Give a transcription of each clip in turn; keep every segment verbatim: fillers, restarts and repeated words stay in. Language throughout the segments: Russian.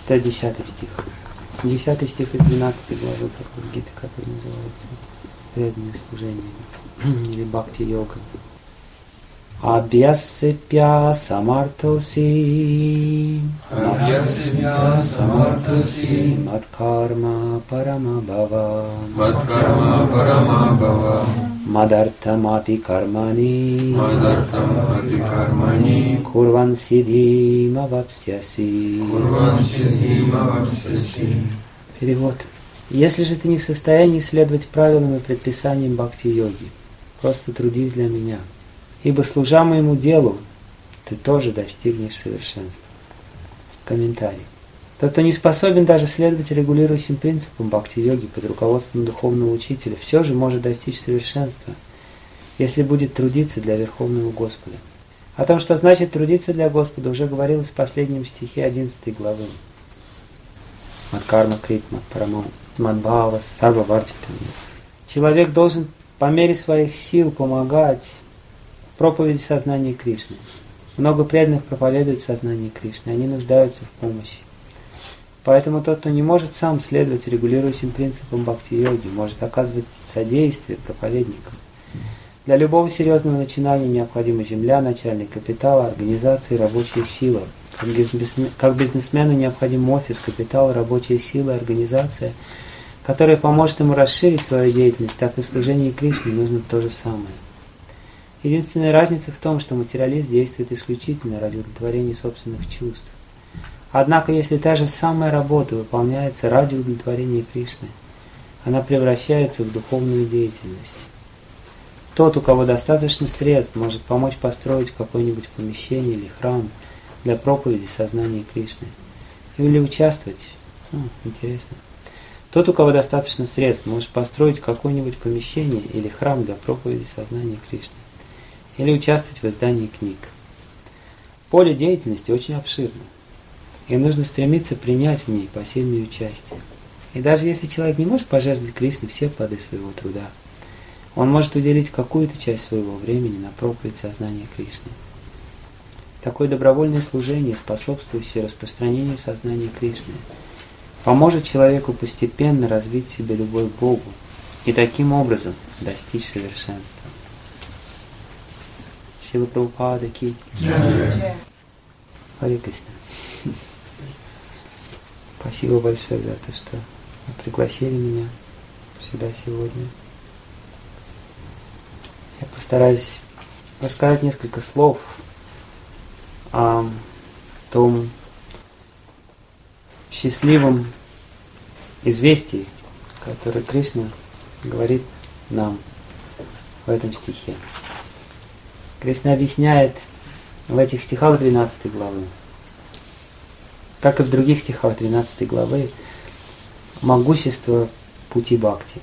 Это десятый стих. Десятый стих из двенадцатой главы Бхагавад-гиты, который называется «Преданное служение» или «Бхакти-йога». Абьясипья самартоси Абьясипья самартоси Мадкарма парама бхава Мадкарма парама бхава Мадартамапи кармани Мадартамапи кармани Курван сидхим авапсяси. Курван сидхим авапсяси. Перевод. Если же ты не в состоянии следовать правилам и предписаниям бхакти-йоги, просто трудись для меня, ибо, служа моему делу, ты тоже достигнешь совершенства. Комментарий. Тот, кто не способен даже следовать регулирующим принципам бхакти-йоги под руководством духовного учителя, все же может достичь совершенства, если будет трудиться для Верховного Господа. О том, что значит трудиться для Господа, уже говорилось в последнем стихе одиннадцатой главы. Мадкарма критма парама мадбхава сарва варчитам. Человек должен по мере своих сил помогать проповеди сознания Кришны. Много преданных проповедуют сознание Кришны, они нуждаются в помощи. Поэтому тот, кто не может сам следовать регулирующим принципам бхакти-йоги, может оказывать содействие проповедникам. Для любого серьезного начинания необходима земля, начальный капитал, организация и рабочая сила. Как бизнесмену, как бизнесмену необходим офис, капитал, рабочая сила, организация, которая поможет ему расширить свою деятельность, так и в служении Кришне нужно то же самое. Единственная разница в том, что материалист действует исключительно ради удовлетворения собственных чувств. Однако, если та же самая работа выполняется ради удовлетворения Кришны, она превращается в духовную деятельность. Тот, у кого достаточно средств, может помочь построить какое-нибудь помещение или храм для проповеди сознания Кришны. Или участвовать. О, интересно. Тот, у кого достаточно средств, может построить какое-нибудь помещение или храм для проповеди сознания Кришны. Или участвовать в издании книг. Поле деятельности очень обширно. И нужно стремиться принять в ней пассивное участие. И даже если человек не может пожертвовать Кришне все плоды своего труда, он может уделить какую-то часть своего времени на проповедь сознания Кришны. Такое добровольное служение, способствующее распространению сознания Кришны, поможет человеку постепенно развить в себе любовь к Богу и таким образом достичь совершенства. Шрила Прабхупада ки джай. Харе Кришна. Спасибо большое за то, что пригласили меня сюда сегодня. Я постараюсь рассказать несколько слов о том счастливом известии, которое Кришна говорит нам в этом стихе. Кришна объясняет в этих стихах двенадцатой главы, как и в других стихах двенадцатой главы, могущество пути бхакти.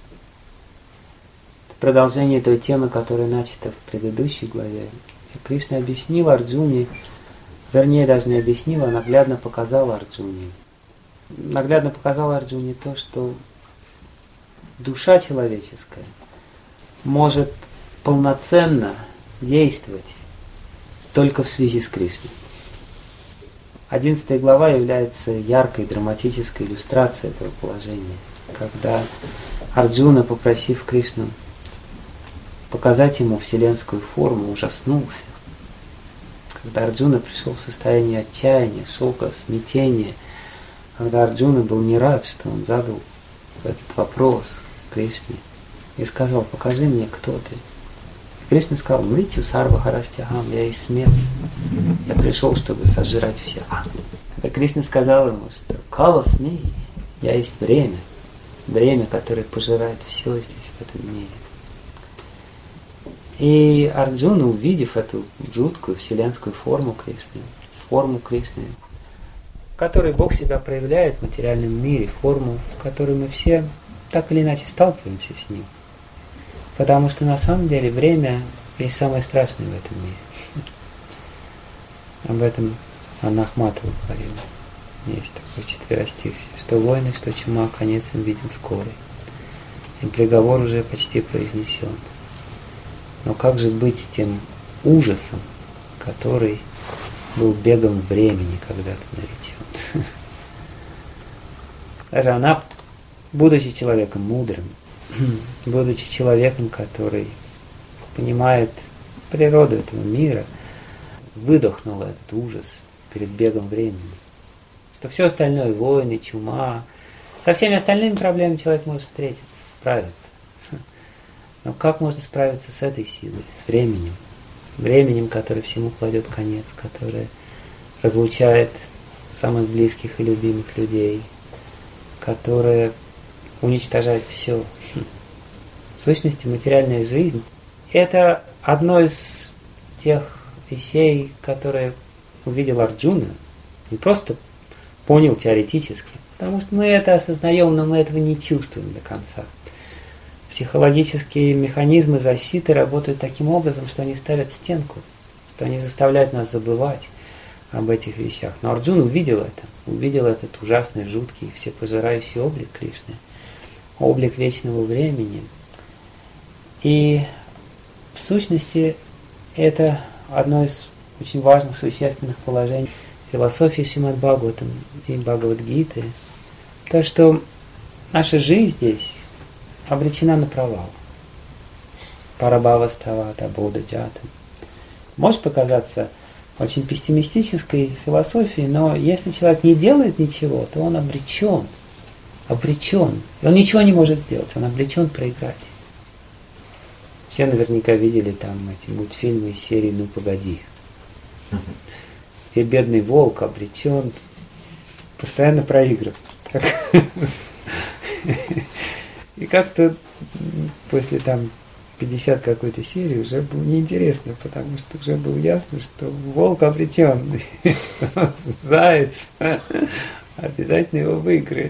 Это продолжение той темы, которая начата в предыдущей главе. Кришна объяснил Арджуне, вернее даже не объяснил, а наглядно показал Арджуне. Наглядно показал Арджуне то, что душа человеческая может полноценно действовать только в связи с Кришной. Одиннадцатая глава является яркой драматической иллюстрацией этого положения, когда Арджуна, попросив Кришну показать ему вселенскую форму, ужаснулся. Когда Арджуна пришел в состояние отчаяния, шока, смятения, когда Арджуна был не рад, что он задал этот вопрос Кришне и сказал: покажи мне, кто ты. И Кришна сказал: мритью сарва харастягам, я есть смерть. Я пришел, чтобы сожрать всех. А Кришна сказал ему, что кала смей, я есть время, время, которое пожирает все здесь, в этом мире. И Арджуна, увидев эту жуткую вселенскую форму Кришны, форму Кришны, в которой Бог себя проявляет в материальном мире, форму, в которой мы все так или иначе сталкиваемся с ним. Потому что на самом деле время есть самое страшное в этом мире. Об этом Анна Ахматова говорила. Есть такой четверостишье, что войны, что чума, конец им виден скорый. И приговор уже почти произнесен. Но как же быть с тем ужасом, который был бегом времени когда-то наречен? Даже она, будучи человеком мудрым, будучи человеком, который понимает природу этого мира, выдохнула этот ужас перед бегом времени. Что все остальное, войны, чума, со всеми остальными проблемами человек может встретиться, справиться. Но как можно справиться с этой силой, с временем? Временем, которое всему кладет конец, которое разлучает самых близких и любимых людей, которое уничтожает все. В сущности, материальная жизнь – это одно из тех вещей, которые увидел Арджуна, не просто понял теоретически, потому что мы это осознаем, но мы этого не чувствуем до конца. Психологические механизмы защиты работают таким образом, что они ставят стенку, что они заставляют нас забывать об этих вещах. Но Арджун увидел это, увидел этот ужасный, жуткий, всепожирающий облик Кришны, облик вечного времени. И в сущности это одно из очень важных, существенных положений философии Шримад Бхагаватам и Бхагавад-гиты, то, что наша жизнь здесь обречена на провал. Парабхава-ставата бодха-джатам. Может показаться очень пессимистической философией, но если человек не делает ничего, то он обречен. Обречен. И он ничего не может сделать, он обречен проиграть. Все наверняка видели там эти мультфильмы из серии «Ну погоди», где бедный волк обречен постоянно проигрывать. И как-то после там пятьдесят какой-то серии уже было неинтересно, потому что уже было ясно, что волк обречен, что заяц обязательно его выиграет.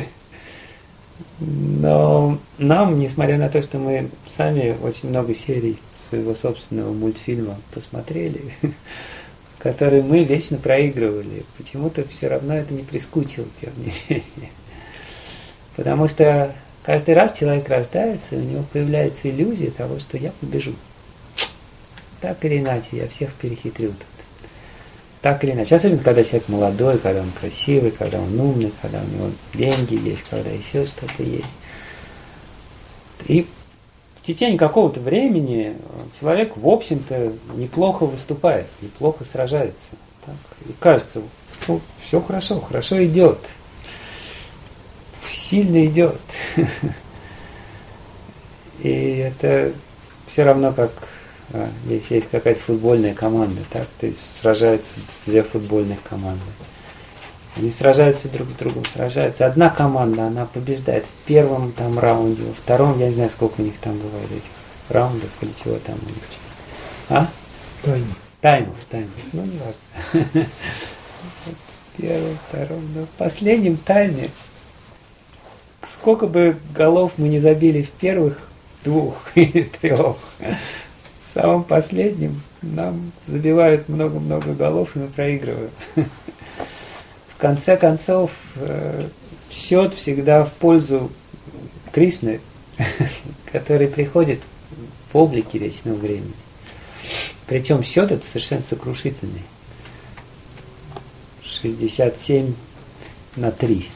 Но нам, несмотря на то, что мы сами очень много серий своего собственного мультфильма посмотрели, которые мы вечно проигрывали, почему-то все равно это не прискучило, тем не менее. Потому что каждый раз человек рождается, и у него появляется иллюзия того, что я побежу. Так или иначе, я всех перехитрю тут. Так или иначе. Особенно, когда человек молодой, когда он красивый, когда он умный, когда у него деньги есть, когда еще что-то есть. И в течение какого-то времени человек, в общем-то, неплохо выступает, неплохо сражается. Так? И кажется, ну, все хорошо, хорошо идет. Сильно идет. И это все равно как а, если есть какая-то футбольная команда, так, то есть сражаются две футбольных команды. Они сражаются друг с другом, сражаются. Одна команда, она побеждает в первом там раунде, во втором, я не знаю, сколько у них там бывает этих раундов или чего там у них. А? Таймов. Таймов, таймов. Ну, не важно. В первом, втором, но в последнем тайме сколько бы голов мы не забили в первых двух или трех, в самом последнем нам забивают много-много голов, и мы проигрываем. В конце концов, счет всегда в пользу Кришны, который приходит в облике вечного времени. Причем счет это совершенно сокрушительный. шестьдесят семь на три.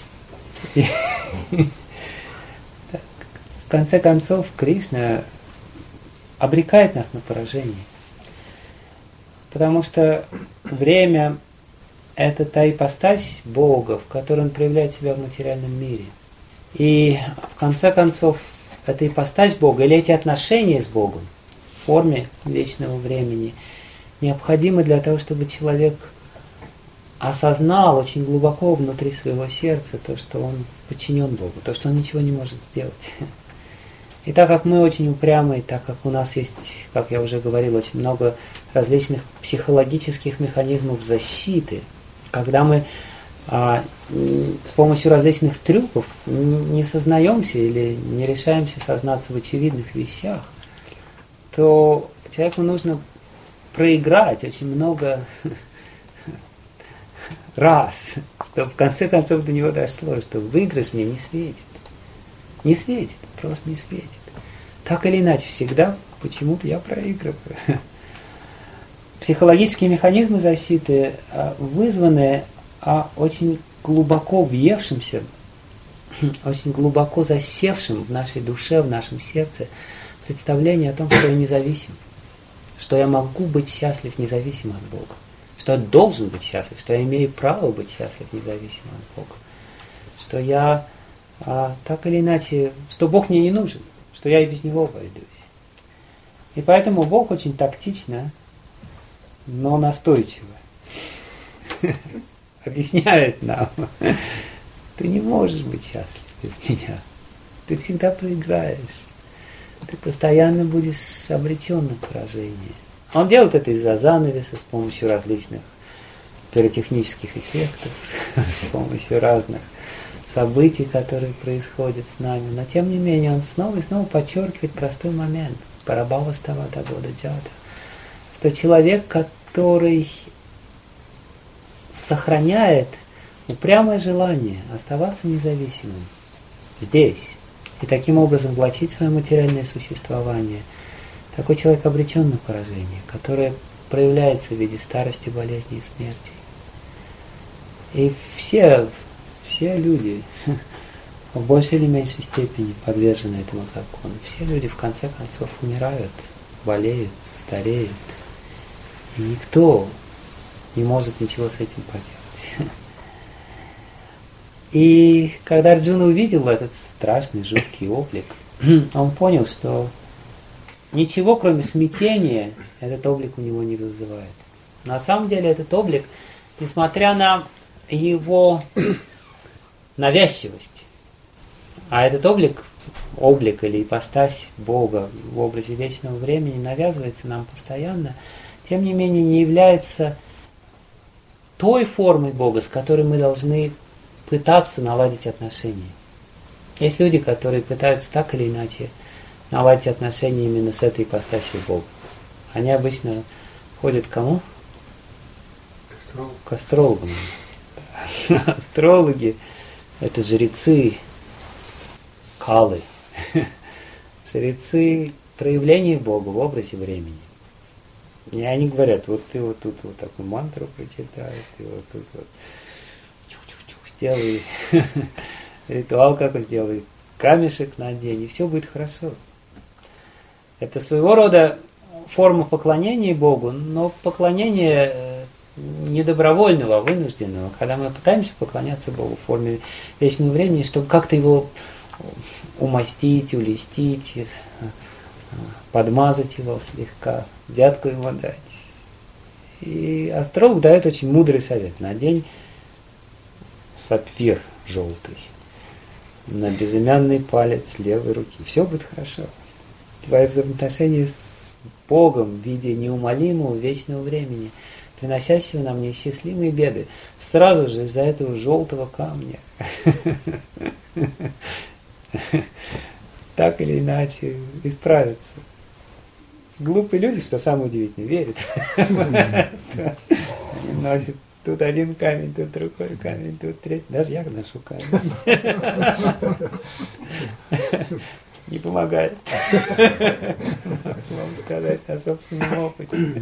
В конце концов, Кришна обрекает нас на поражение. Потому что время – это та ипостась Бога, в которой Он проявляет себя в материальном мире. И в конце концов, эта ипостась Бога, или эти отношения с Богом в форме вечного времени, необходимы для того, чтобы человек осознал очень глубоко внутри своего сердца то, что он подчинен Богу, то, что он ничего не может сделать. И так как мы очень упрямы, так как у нас есть, как я уже говорил, очень много различных психологических механизмов защиты, когда мы а, с помощью различных трюков не сознаемся или не решаемся сознаться в очевидных вещах, то человеку нужно проиграть очень много раз, чтобы в конце концов до него дошло, что выигрыш мне не светит. Не светит, просто не светит. Так или иначе, всегда почему-то я проигрываю. Психологические механизмы защиты вызваны очень глубоко въевшимся очень глубоко засевшим в нашей душе, в нашем сердце представление о том, что я независим, что я могу быть счастлив независимо от Бога, что я должен быть счастлив, что я имею право быть счастлив независимо от Бога, что я а, так или иначе, что Бог мне не нужен, что я и без Него обойдусь. И поэтому Бог очень тактично, но настойчиво объясняет нам: ты не можешь быть счастлив без меня, ты всегда проиграешь. Ты постоянно будешь обречен на поражение. Он делает это из-за занавеса, с помощью различных пиротехнических эффектов, с помощью разных событий, которые происходят с нами. Но тем не менее он снова и снова подчеркивает простой момент. Парабхава ставата бода джата. Что человек, который сохраняет упрямое желание оставаться независимым здесь, и таким образом влачить свое материальное существование, такой человек обречен на поражение, которое проявляется в виде старости, болезни и смерти. И все, все люди в большей или меньшей степени подвержены этому закону. Все люди в конце концов умирают, болеют, стареют. И никто не может ничего с этим поделать. И когда Арджуна увидел этот страшный, жуткий облик, он понял, что ничего, кроме смятения, этот облик у него не вызывает. На самом деле этот облик, несмотря на его навязчивость, а этот облик, облик или ипостась Бога в образе вечного времени навязывается нам постоянно, тем не менее не является той формой Бога, с которой мы должны пытаться наладить отношения. Есть люди, которые пытаются так или иначе наладить отношения именно с этой ипостасью Бога. Они обычно ходят к кому? К астрологам. Астрологи – это жрецы калы, жрецы проявления Бога в образе времени. И они говорят: вот ты вот тут вот такую мантру прочитай, ты вот тут вот сделай ритуал какой, сделай камешек надень, и все будет хорошо. Это своего рода форма поклонения Богу, но поклонение не добровольного, а вынужденного, когда мы пытаемся поклоняться Богу в форме вечного времени, чтобы как-то его умастить, улестить, подмазать его слегка, взятку ему дать. И астролог дает очень мудрый совет: надень сапфир желтый на безымянный палец левой руки. Все будет хорошо. Твои взаимоотношения с Богом в виде неумолимого вечного времени, приносящего нам неисчислимые беды, сразу же из-за этого желтого камня так или иначе исправятся. Глупые люди, что самое удивительное, верят. Они носят тут один камень, тут другой камень, тут третий. Даже я ношу камень. Не помогает. Вам сказать на собственном опыте.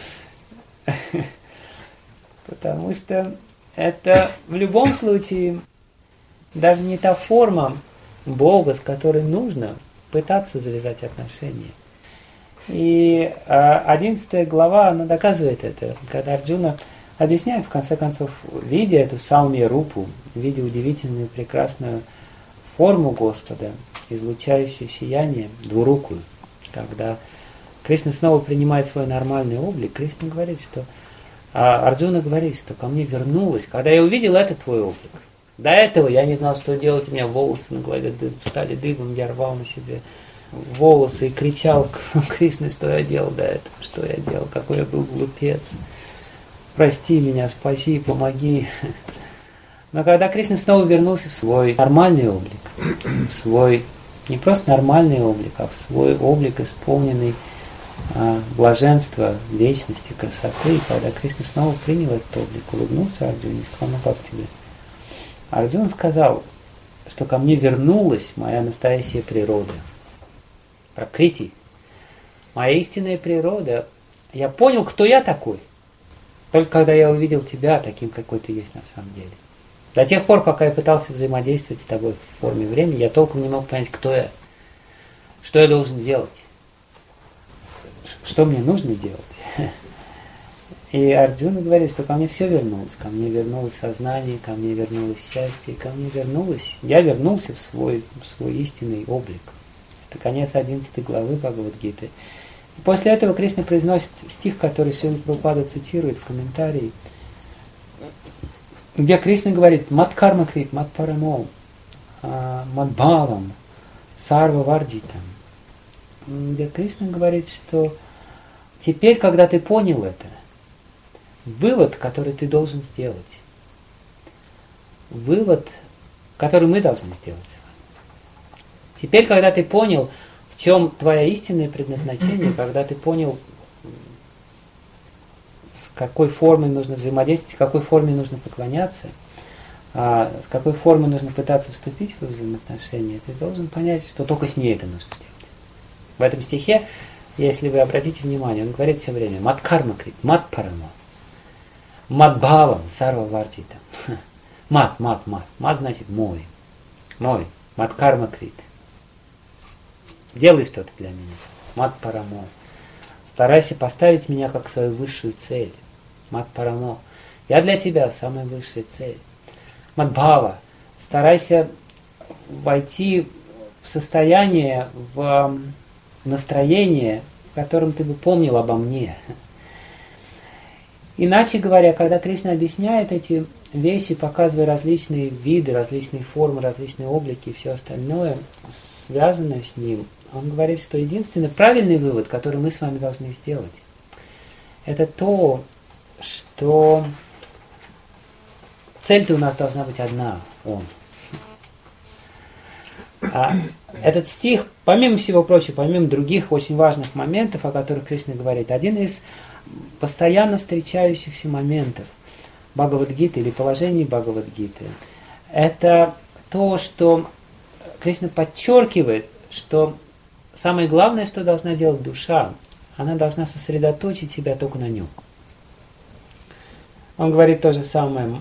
Потому что это в любом случае даже не та форма Бога, с которой нужно пытаться завязать отношения. И одиннадцатая глава, она доказывает это, когда Арджуна объясняет, в конце концов, видя эту Саумья-рупу, видя удивительную, прекрасную форму Господа, излучающую сияние, двурукую, когда Кришна снова принимает свой нормальный облик, Кришна говорит, что а Арджуна говорит, что ко мне вернулось, когда я увидел этот твой облик. До этого я не знал, что делать, у меня волосы на голове стали дыбом, я рвал на себе волосы и кричал Кришне, что я делал до этого, что я делал, какой я был глупец. Прости меня, спаси, помоги. Но когда Кришна снова вернулся в свой нормальный облик, в свой не просто нормальный облик, а в свой облик, исполненный а, блаженства, вечности, красоты, и когда Кришна снова принял этот облик, улыбнулся Арджуне и сказал: ну как тебе? Арджуна сказал, что ко мне вернулась моя настоящая природа. Пракрити. Моя истинная природа. Я понял, кто я такой. Только когда я увидел тебя таким, какой ты есть на самом деле. До тех пор, пока я пытался взаимодействовать с тобой в форме времени, я толком не мог понять, кто я, что я должен делать, что мне нужно делать. И Арджуна говорит, что ко мне все вернулось. Ко мне вернулось сознание, ко мне вернулось счастье, ко мне вернулось... Я вернулся в свой, в свой истинный облик. Это конец одиннадцатой главы Бхагавад-гиты. И после этого Кришна произносит стих, который Шрила Прабхупада цитирует в комментарии, где Кришна говорит «Мат карма крит, мат парамо, мат бхавам, сарва варджитам». Где Кришна говорит, что теперь, когда ты понял это, вывод, который ты должен сделать, вывод, который мы должны сделать с вами. Теперь, когда ты понял, в чем твое истинное предназначение, когда ты понял, с какой формой нужно взаимодействовать, в какой форме нужно поклоняться, а с какой формой нужно пытаться вступить в взаимоотношения, ты должен понять, что только с ней это нужно делать. В этом стихе, если вы обратите внимание, он говорит все время «Мат карма крит, мат парамо». Мат бхавам, сарва варджитам. Мат, мат, мат. Мат значит мой. Мой. Мат карма крит. Делай что-то для меня. Мат парамо. Старайся поставить меня как свою высшую цель. Мат парамо. Я для тебя самая высшая цель. Мат бхава. Старайся войти в состояние, в настроение, в котором ты бы помнил обо мне. Иначе говоря, когда Кришна объясняет эти вещи, показывая различные виды, различные формы, различные облики и все остальное, связанное с ним, он говорит, что единственный правильный вывод, который мы с вами должны сделать, это то, что цель-то у нас должна быть одна, Он. А этот стих, помимо всего прочего, помимо других очень важных моментов, о которых Кришна говорит, один из постоянно встречающихся моментов Бхагавад-гиты или положений Бхагавад-гиты, это то, что Кришна подчеркивает, что самое главное, что должна делать душа, она должна сосредоточить себя только на нем. Он говорит то же самое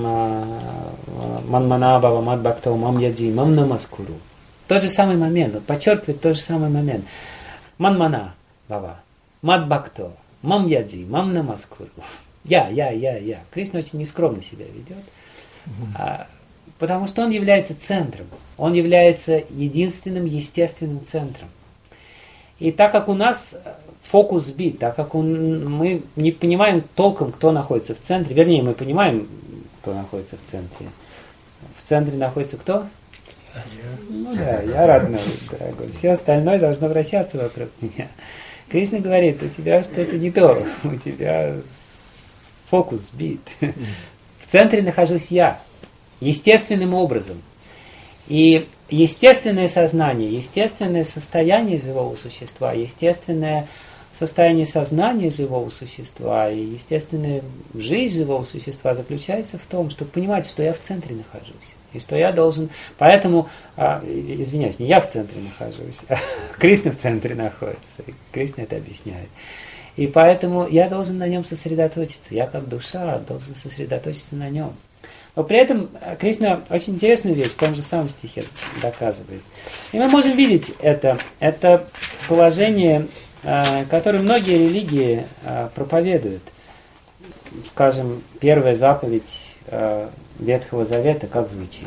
«Манманабава мадбхактава мам яджи мам намаскуру». Тот же самый момент, он подчеркивает тот же самый момент. «Манмана бава мадбхактава мам яджи мам намаскуру». Я, я, я, я. Кришна очень нескромно себя ведет, mm-hmm. потому что он является центром. Он является единственным естественным центром. И так как у нас фокус сбит, так как он, мы не понимаем толком, кто находится в центре, вернее, мы понимаем, кто находится в центре. В центре находится кто? Я. Ну да, я родной, дорогой. Все остальное должно вращаться вокруг меня. Кришна говорит, у тебя что-то не то, у тебя фокус сбит. В центре нахожусь я, естественным образом. И естественное сознание, естественное состояние живого существа, естественное состояние сознания живого существа и естественная жизнь живого существа заключается в том, чтобы понимать, что я в центре нахожусь. И что я должен... Поэтому, а, извиняюсь, не я в центре нахожусь, а Кришна в центре находится. И Кришна это объясняет. И поэтому я должен на нем сосредоточиться. Я как душа должен сосредоточиться на нем. Но при этом Кришна очень интересную вещь в том же самом стихе доказывает. И мы можем видеть это. Это положение, которое многие религии проповедуют. Скажем, первая заповедь Ветхого Завета как звучит?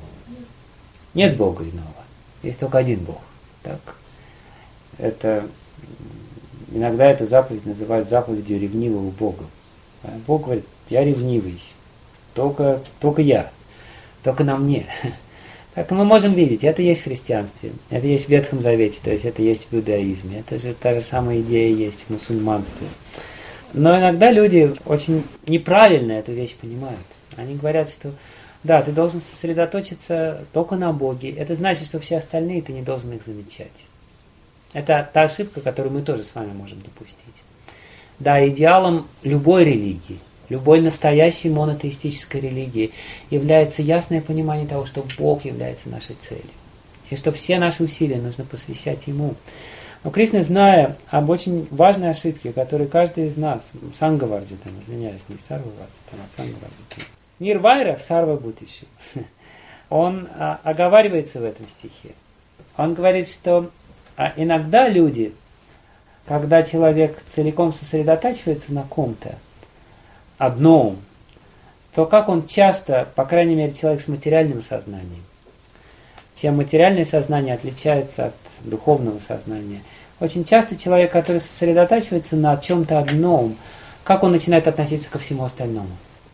Нет Бога иного. Есть только один Бог. Так? Это, иногда эту заповедь называют заповедью ревнивого Бога. Бог говорит, я ревнивый. Только, только я. Только на мне. Так мы можем видеть, это есть в христианстве. Это есть в Ветхом Завете. То есть это есть в иудаизме. Это же та же самая идея есть в мусульманстве. Но иногда люди очень неправильно эту вещь понимают. Они говорят, что да, ты должен сосредоточиться только на Боге. Это значит, что все остальные ты не должен их замечать. Это та ошибка, которую мы тоже с вами можем допустить. Да, идеалом любой религии, любой настоящей монотеистической религии является ясное понимание того, что Бог является нашей целью. И что все наши усилия нужно посвящать Ему. Но Кришна, зная об очень важной ошибке, которую каждый из нас, Сангаварджитам, извиняюсь, не Сарваварджитам, а Сангаварджитам, Нирвайра сарва бутишу. Он а, оговаривается в этом стихе. Он говорит, что а, иногда люди, когда человек целиком сосредотачивается на ком-то одном, то как он часто, по крайней мере, человек с материальным сознанием, чем материальное сознание отличается от духовного сознания, очень часто человек, который сосредотачивается на чем-то одном, как он начинает относиться ко всему остальному?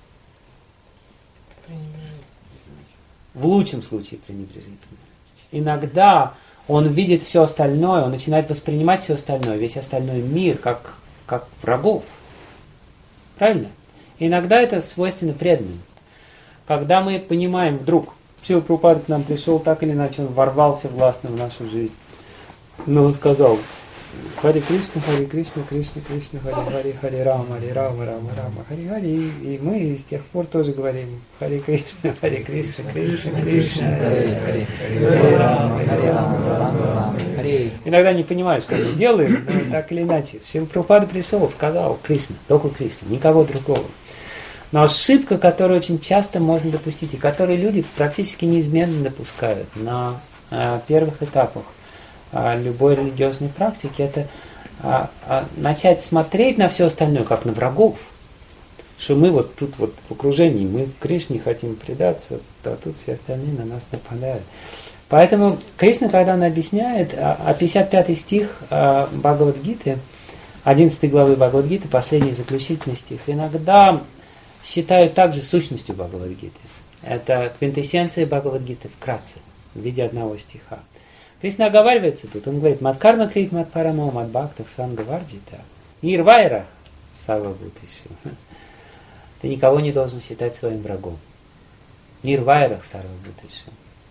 В лучшем случае пренебрежительно. Иногда он видит все остальное, он начинает воспринимать все остальное, весь остальной мир, как, как врагов. Правильно? Иногда это свойственно преданным. Когда мы понимаем вдруг, Шрила Прабхупада к нам пришел, так или иначе он ворвался властно в нашу жизнь. Но он сказал: Хари Кришна, Хари Кришна, Кришна, Кришна, Хари Хари, Хари Рама, Хари Рама, Рама, Рама, Хари Хари. И мы с тех пор тоже говорим: Хари Кришна, Хари Кришна, Кришна, Кришна, Хари Хари, Хари Рама, Хари Рама, Рама, Хари. Иногда не понимают, что мы делаем, но так или иначе. Шрила Прабхупада пришел, сказал: Кришна, только Кришна, никого другого. Но ошибка, которую очень часто можно допустить, и которую люди практически неизменно допускают на э, первых этапах э, любой религиозной практики, это э, э, начать смотреть на все остальное, как на врагов. Что мы вот тут вот в окружении, мы к Кришне хотим предаться, а тут все остальные на нас нападают. Поэтому Кришна, когда он объясняет, а пятьдесят пятый стих э, Бхагавад-гиты, одиннадцатой главы Бхагавад-гиты, последний заключительный стих, иногда считают также сущностью Бхагавад-гиты. Это квинтэссенция Бхагавад-гиты вкратце, в виде одного стиха. Кришна оговаривается тут, он говорит: Мадкарма крит мадпарамо мадбхактах сангаварджита нирвайра сарвабхутишу. Ты никого не должен считать своим врагом. Нирвайра сарвабхутишу.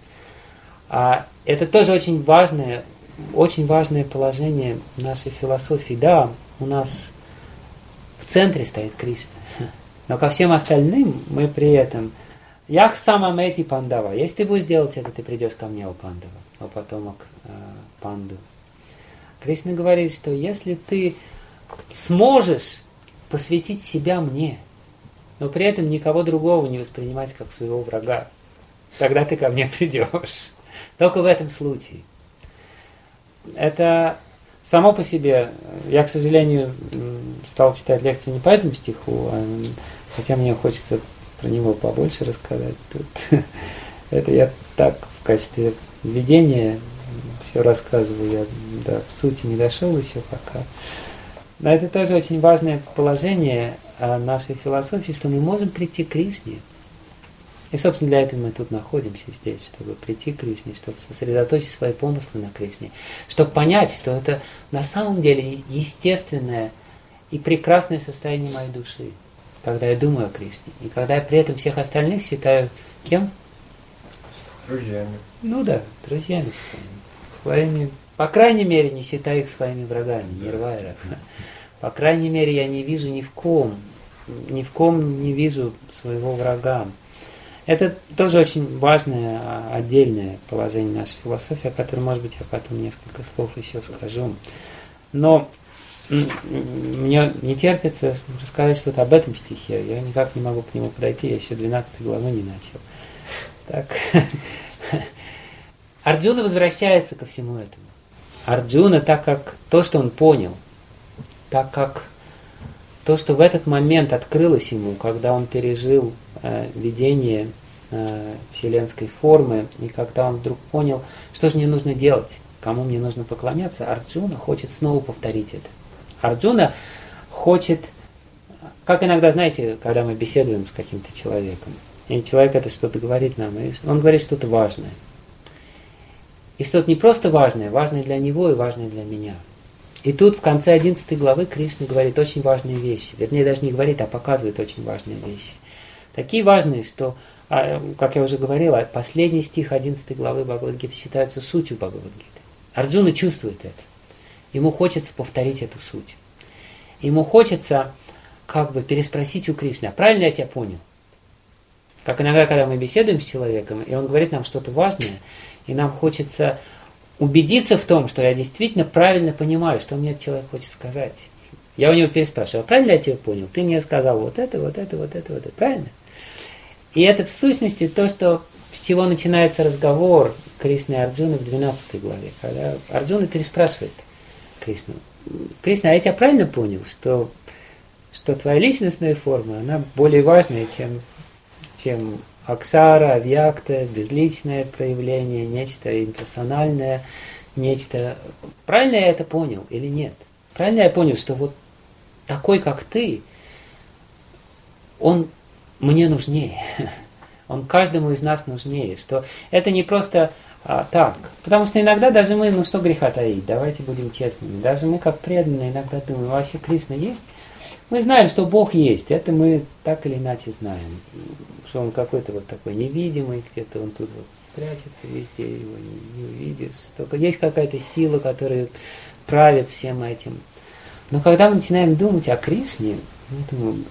А это тоже очень важное, очень важное положение нашей философии. Да, у нас в центре стоит Кришна. Но ко всем остальным мы при этом Ях самам эти пандава. Если ты будешь делать это, ты придешь ко мне, о пандава, о потомок э, панду. Кришна говорит, что если ты сможешь посвятить себя мне, но при этом никого другого не воспринимать как своего врага, тогда ты ко мне придешь. Только в этом случае. Это само по себе, я, к сожалению, стал читать лекцию не по этому стиху, а, хотя мне хочется про него побольше рассказать. Тут, это я так в качестве введения все рассказываю, я до сути не дошел еще пока. Но это тоже очень важное положение нашей философии, что мы можем прийти к Кришне. И, собственно, для этого мы тут находимся здесь, чтобы прийти к Кришне, чтобы сосредоточить свои помыслы на Кришне, чтобы понять, что это на самом деле естественное и прекрасное состояние моей души, когда я думаю о Кришне, и когда я при этом всех остальных считаю кем? Друзьями. Ну да, друзьями своими. Своими, по крайней мере, не считаю их своими врагами, нирвайра. По крайней мере, я не вижу ни в ком, ни в ком не вижу своего врага. Это тоже очень важное отдельное положение нашей философии, о котором, может быть, я потом несколько слов еще скажу. Но мне не терпится рассказать что-то об этом стихе. Я никак не могу к нему подойти, я еще двенадцатой главы не начал. Так. Арджуна возвращается ко всему этому. Арджуна, так как то, что он понял, так как то, что в этот момент открылось ему, когда он пережил э, видение э, вселенской формы, и когда он вдруг понял, что же мне нужно делать, кому мне нужно поклоняться, Арджуна хочет снова повторить это. Арджуна хочет, как иногда, знаете, когда мы беседуем с каким-то человеком, и человек это что-то говорит нам, и он говорит что-то важное. И что-то не просто важное, важное для него и важное для меня. И тут в конце одиннадцатой главы Кришна говорит очень важные вещи. Вернее, даже не говорит, а показывает очень важные вещи. Такие важные, что, как я уже говорил, последний стих одиннадцатой главы Бхагавад-гиты считается сутью Бхагавад-гиты. Арджуна чувствует это. Ему хочется повторить эту суть. Ему хочется как бы переспросить у Кришны: а правильно я тебя понял? Как иногда, когда мы беседуем с человеком, и он говорит нам что-то важное, и нам хочется убедиться в том, что я действительно правильно понимаю, что мне этот человек хочет сказать. Я у него переспрашиваю: а правильно я тебя понял? Ты мне сказал вот это, вот это, вот это, вот это. Правильно? И это в сущности то, что, с чего начинается разговор Кришны и Арджуны в двенадцатой главе, когда Арджуна переспрашивает Кришну: Кришна, а я тебя правильно понял, что, что твоя личностная форма, она более важная, чем, чем акшара, авьякта, безличное проявление, нечто имперсональное, нечто... Правильно я это понял или нет? Правильно я понял, что вот такой, как ты, он мне нужнее, он каждому из нас нужнее, что это не просто а, так. Потому что иногда даже мы, ну что греха таить, давайте будем честными, даже мы как преданные иногда думаем, вообще Кришна есть? Мы знаем, что Бог есть, это мы так или иначе знаем, что Он какой-то вот такой невидимый, где-то Он тут вот прячется везде, его не, не увидишь. Только есть какая-то сила, которая правит всем этим. Но когда мы начинаем думать о Кришне, мы думаем,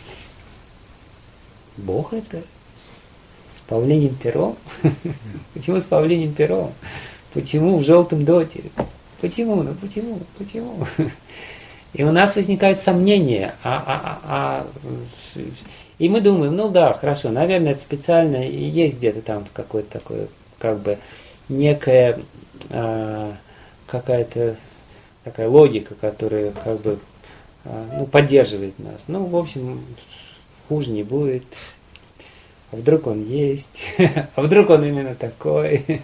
Бог это с павлиним пером? Почему с павлиним пером? Почему в желтом доте? Почему? Ну почему? Почему? И у нас возникает сомнение. А, а, а, а, и мы думаем, ну да, хорошо, наверное, это специально, и есть где-то там какое-то такое, как бы, некая а, какая-то такая логика, которая как бы а, ну, поддерживает нас. Ну, в общем, хуже не будет. А вдруг он есть? А вдруг он именно такой?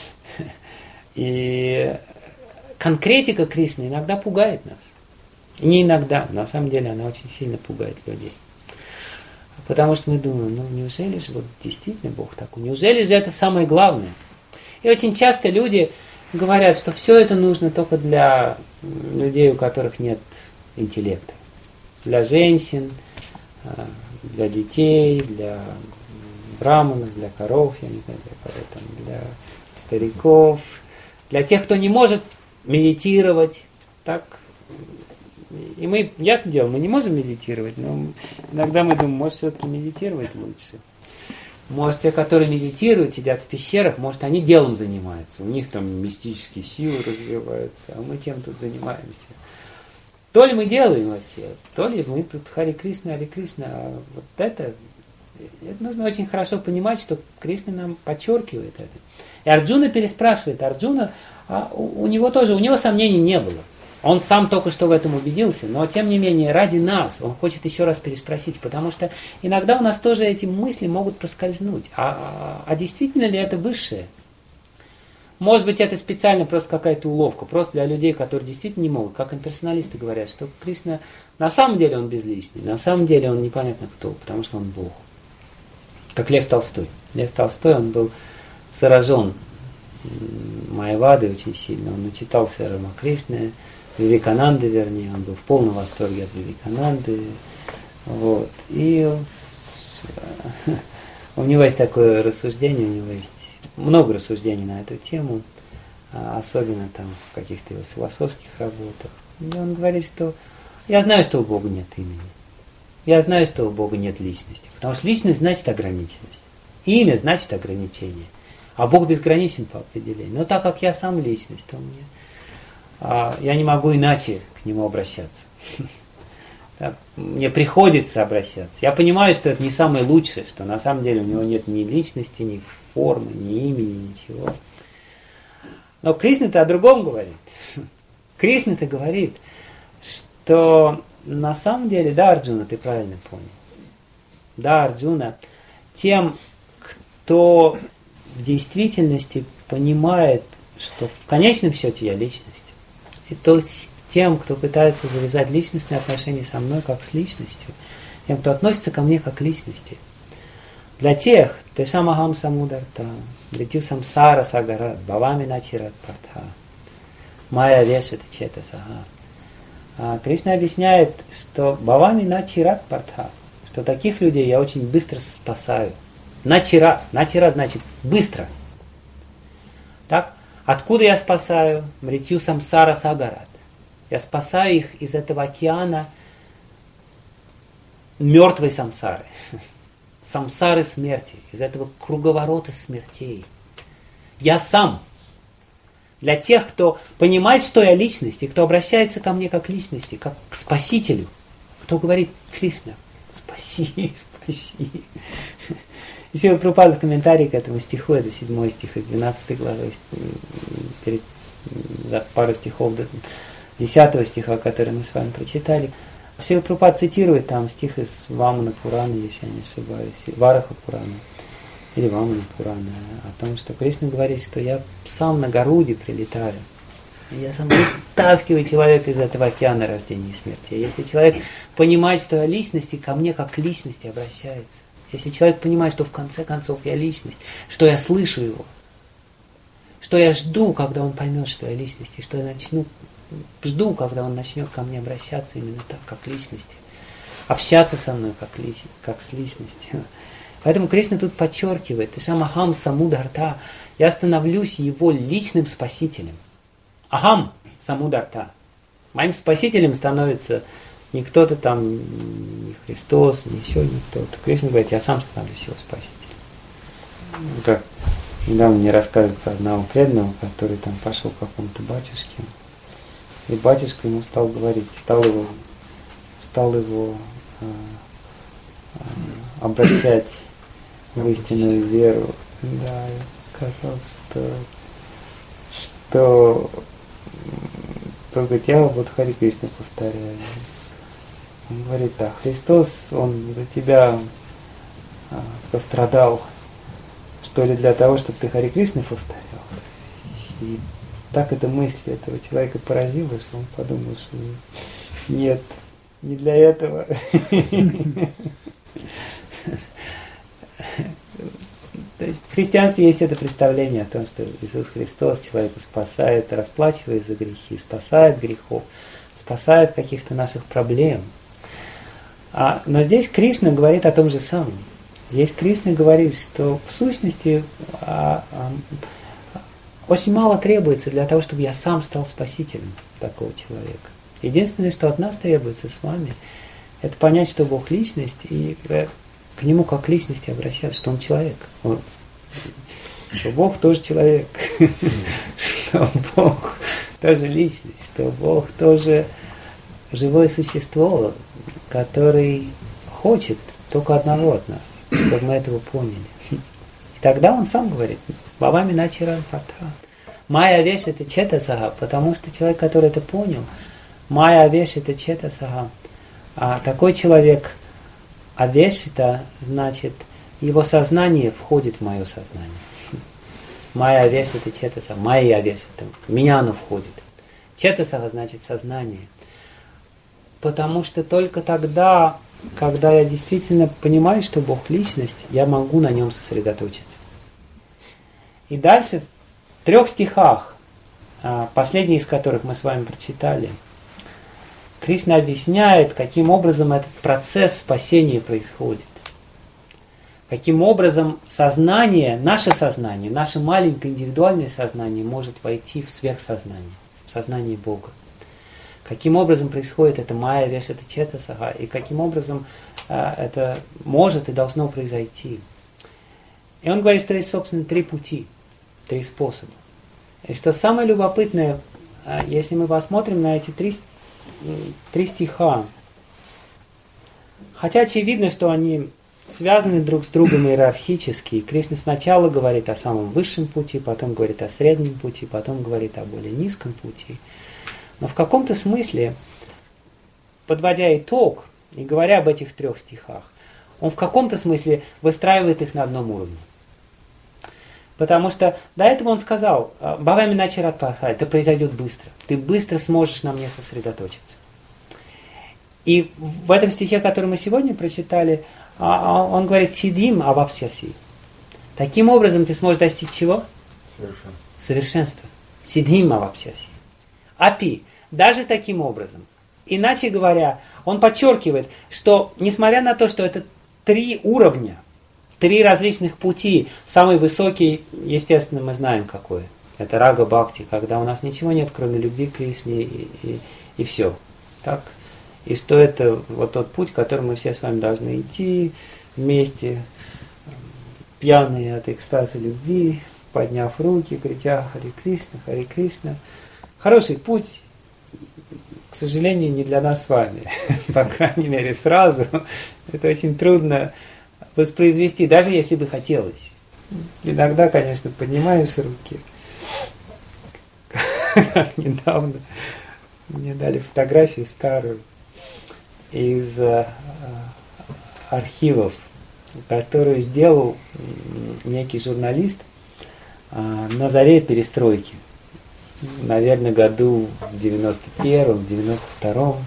И конкретика Кришны иногда пугает нас. И не иногда, на самом деле она очень сильно пугает людей. Потому что мы думаем, ну неужели же вот действительно Бог такой? Неужели же это самое главное? И очень часто люди говорят, что все это нужно только для людей, у которых нет интеллекта. Для женщин, для детей, для браманов, для коров, я не знаю, для кого там, для стариков, для тех, кто не может медитировать, так. И мы, ясно дело, мы не можем медитировать, но иногда мы думаем, может все-таки медитировать лучше. Может, те, которые медитируют, сидят в пещерах, может, они делом занимаются, у них там мистические силы развиваются, а мы чем тут занимаемся? То ли мы делаем вообще, то ли мы тут Хари Кришна, Хари Кришна, а вот это, это нужно очень хорошо понимать, что Кришна нам подчеркивает это. И Арджуна переспрашивает, Арджуна, а у, у него тоже, у него сомнений не было. Он сам только что в этом убедился, но тем не менее ради нас он хочет еще раз переспросить, потому что иногда у нас тоже эти мысли могут проскользнуть. А, а, а действительно ли это высшее? Может быть, это специально просто какая-то уловка, просто для людей, которые действительно не могут. Как имперсоналисты говорят, что Кришна на самом деле он безличный, на самом деле он непонятно кто, потому что он Бог. Как Лев Толстой. Лев Толстой, он был заражен Майявадой очень сильно, он начитался Рамакришны, Вивекананды, вернее, он был в полном восторге от Вивекананды. Вот. И у него есть такое рассуждение, у него есть много рассуждений на эту тему, особенно там в каких-то его философских работах. И он говорит, что я знаю, что у Бога нет имени. Я знаю, что у Бога нет личности. Потому что личность значит ограниченность. Имя значит ограничение. А Бог безграничен по определению. Но так как я сам личность, то мне... я не могу иначе к нему обращаться. Мне приходится обращаться. Я понимаю, что это не самое лучшее, что на самом деле у него нет ни личности, ни формы, ни имени, ничего. Но Кришна-то о другом говорит. Кришна-то говорит, что на самом деле, да, Арджуна, ты правильно понял. Да, Арджуна, тем, кто в действительности понимает, что в конечном счете я личность, и то тем, кто пытается завязать личностные отношения со мной как с личностью, тем, кто относится ко мне как к личности. Для тех, тешамахам самударта, мритью самсара сагарат, бавами начират партха, майя вешет чета сага. Кришна объясняет, что бавами начират партха, что таких людей я очень быстро спасаю. Начират, начират значит быстро. Так? Откуда я спасаю? Мритью самсара сагарат. Я спасаю их из этого океана мертвой самсары. Самсары смерти. Из этого круговорота смертей. Я сам. Для тех, кто понимает, что я личность, и кто обращается ко мне как к личности, как к спасителю. Кто говорит, Кришна, спаси, спаси. И Шрила Прабхупада в комментарии к этому стиху, это седьмой стих из двенадцатой главы, перед, за пару стихов до десятого стиха, который мы с вами прочитали, Шрила Прабхупада цитирует там стих из Вамана Пурана, если я не ошибаюсь, Вараха Пурана, или Вамана Пурана, о том, что Кришна говорит, что я сам на Гаруде прилетаю, я сам вытаскиваю человека из этого океана рождения и смерти. Если человек понимает, что я личность, и ко мне как к личности обращается, если человек понимает, что в конце концов я личность, что я слышу его, что я жду, когда он поймет, что я личность, и что я начну, жду, когда он начнет ко мне обращаться именно так, как к личности, общаться со мной как, лич, как с личностью. Поэтому Кришна тут подчеркивает, Ишамахам Самударта, я становлюсь его личным спасителем. Ахам Самударта. Моим спасителем становится не кто-то там, не Христос, не еще никто-то. Кришна говорит, я сам становлюсь его спасителем. Как недавно мне рассказывали про одного преданного, который там пошел к какому-то батюшке. И батюшка ему стал говорить, стал его, стал его э, э, обращать в истинную веру. Да, и сказал, что, что только я вот Хари Кришна повторяю. Он говорит, да, Христос, Он за тебя а, пострадал, что ли, для того, чтобы ты Хари Кришна повторял. И так эта мысль этого человека поразила, что он подумал, что нет, не для этого. То есть в христианстве есть это представление о том, что Иисус Христос человека спасает, расплачиваясь за грехи, спасает грехов, спасает каких-то наших проблем. А, но здесь Кришна говорит о том же самом. Здесь Кришна говорит, что в сущности а, а, очень мало требуется для того, чтобы я сам стал спасителем такого человека. Единственное, что от нас требуется с вами, это понять, что Бог личность, и к Нему как к личности обращаться, что Он человек. Он, что Бог тоже человек, что Бог тоже личность, что Бог тоже живое существо, который хочет только одного от нас, чтобы мы этого поняли. И тогда Он сам говорит, Бавами начаран пата. Майя веш это четасага, потому что человек, который это понял, майя веш это четасага, а такой человек, а веш это значит, его сознание входит в мое сознание. Майя веш это четасага, майя веш это, в меня оно входит. Четасага значит сознание. Потому что только тогда, когда я действительно понимаю, что Бог личность, я могу на нем сосредоточиться. И дальше в трех стихах, последний из которых мы с вами прочитали, Кришна объясняет, каким образом этот процесс спасения происходит. Каким образом сознание, наше сознание, наше маленькое индивидуальное сознание может войти в сверхсознание, в сознание Бога. Каким образом происходит это майя веш это четасага, и каким образом э, это может и должно произойти. И он говорит, что есть, собственно, три пути, три способа. И что самое любопытное, э, если мы посмотрим на эти три, э, три стиха, хотя очевидно, что они связаны друг с другом иерархически, и Кришна сначала говорит о самом высшем пути, потом говорит о среднем пути, потом говорит о более низком пути. Но в каком-то смысле, подводя итог и говоря об этих трех стихах, он в каком-то смысле выстраивает их на одном уровне. Потому что до этого он сказал, Бавами начарат пата, это произойдет быстро. Ты быстро сможешь на мне сосредоточиться. И в этом стихе, который мы сегодня прочитали, он говорит, сидим авапсяси. Таким образом ты сможешь достичь чего? Совершенства. Совершенства. Сидим авапсяси. Апи, даже таким образом. Иначе говоря, он подчеркивает, что несмотря на то, что это три уровня, три различных пути, самый высокий, естественно, мы знаем какой. Это рага бхакти, когда у нас ничего нет, кроме любви к Кришне и, и, и все. Так? И что это вот тот путь, которым мы все с вами должны идти вместе, пьяные от экстаза любви, подняв руки, крича Хари Кришна, Хари Кришна. Хороший путь, к сожалению, не для нас с вами. По крайней мере, сразу. Это очень трудно воспроизвести, даже если бы хотелось. Иногда, конечно, поднимаются руки. Как недавно мне дали фотографию старую из э, архивов, которую сделал некий журналист э, на заре перестройки. Наверное, году в девяносто первом, девяносто втором.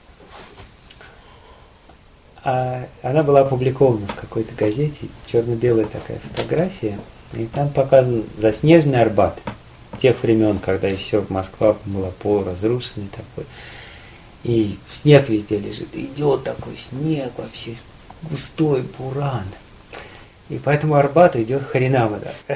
А она была опубликована в какой-то газете, черно-белая такая фотография, и там показан заснеженный Арбат тех времен, когда еще Москва была полуразрушенной такой. И снег везде лежит, и идет такой снег, вообще густой буран. И поэтому Арбату идет хренава, да.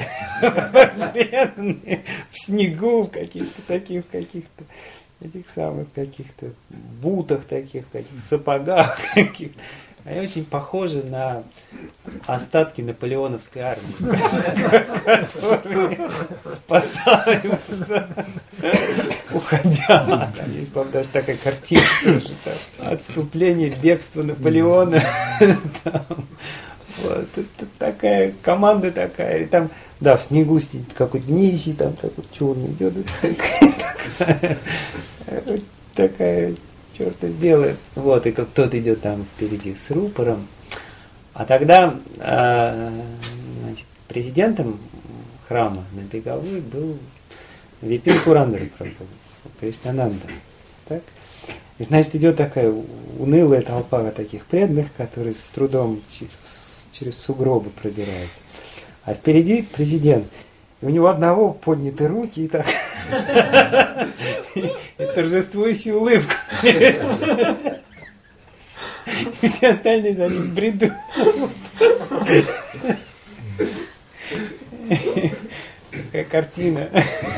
В снегу, в каких-то таких, каких-то этих самых каких-то бутах таких, каких-то сапогах каких-то. Они очень похожи на остатки наполеоновской армии, которые спасаются, уходя. Там есть, по-моему, даже такая картина тоже. Там, отступление, бегство Наполеона. Там, вот, это такая команда такая. И там, да, в снегу сидит какой-то нищий, там такой черный идет. Такая, такая черно-белая. Вот, и как кто-то идет там впереди с рупором. А тогда э, значит, президентом храма на Беговой был Випин Пурандара Прабху, Кришнананда. Так? И, значит, идет такая унылая толпа таких преданных, которые с трудом через сугробы пробираются. А впереди президент. И у него одного подняты руки и так и торжествующая улыбка. И все остальные за ним бредут. Такая картина.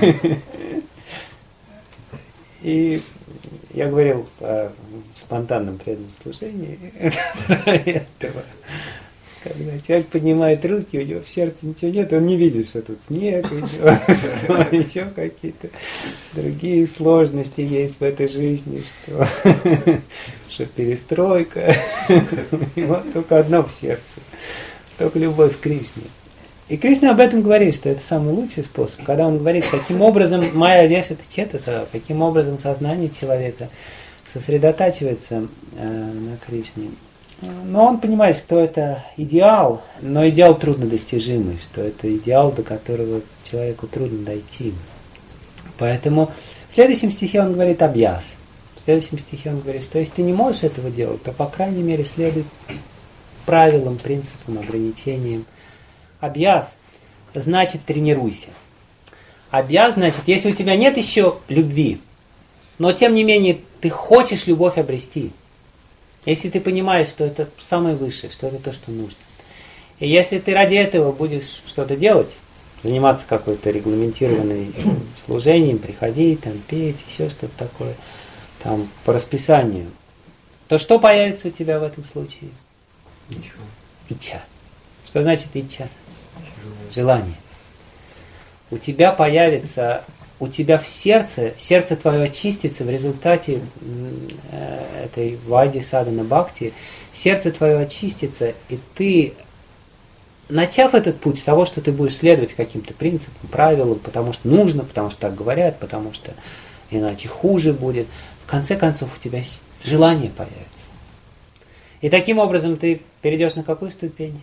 И я говорил о спонтанном преданном служении этого. Когда человек поднимает руки, у него в сердце ничего нет, он не видит, что тут снег идет, что еще какие-то другие сложности есть в этой жизни, что, что перестройка. И вот только одно в сердце, только любовь к Кришне. И Кришна об этом говорит, что это самый лучший способ, когда он говорит, каким образом майя вешает четаса, каким образом сознание человека сосредотачивается э, на Кришне. Но он понимает, что это идеал, но идеал труднодостижимый, что это идеал, до которого человеку трудно дойти. Поэтому в следующем стихе он говорит «абьяс». В следующем стихе он говорит, что если ты не можешь этого делать, то, по крайней мере, следуй правилам, принципам, ограничениям. Абьяс значит тренируйся. Абьяс значит, если у тебя нет еще любви, но тем не менее ты хочешь любовь обрести, если ты понимаешь, что это самое высшее, что это то, что нужно. И если ты ради этого будешь что-то делать, заниматься какой-то регламентированным служением, приходить, там, петь, еще что-то такое, там, по расписанию, то что появится у тебя в этом случае? Ничего. Ича. Что значит ича? Желание. У тебя появится... У тебя в сердце, сердце твое очистится в результате э, этой вайди садхана бхакти, сердце твое очистится, и ты, начав этот путь с того, что ты будешь следовать каким-то принципам, правилам, потому что нужно, потому что так говорят, потому что иначе хуже будет, в конце концов у тебя желание появится. И таким образом ты перейдешь на какую ступень?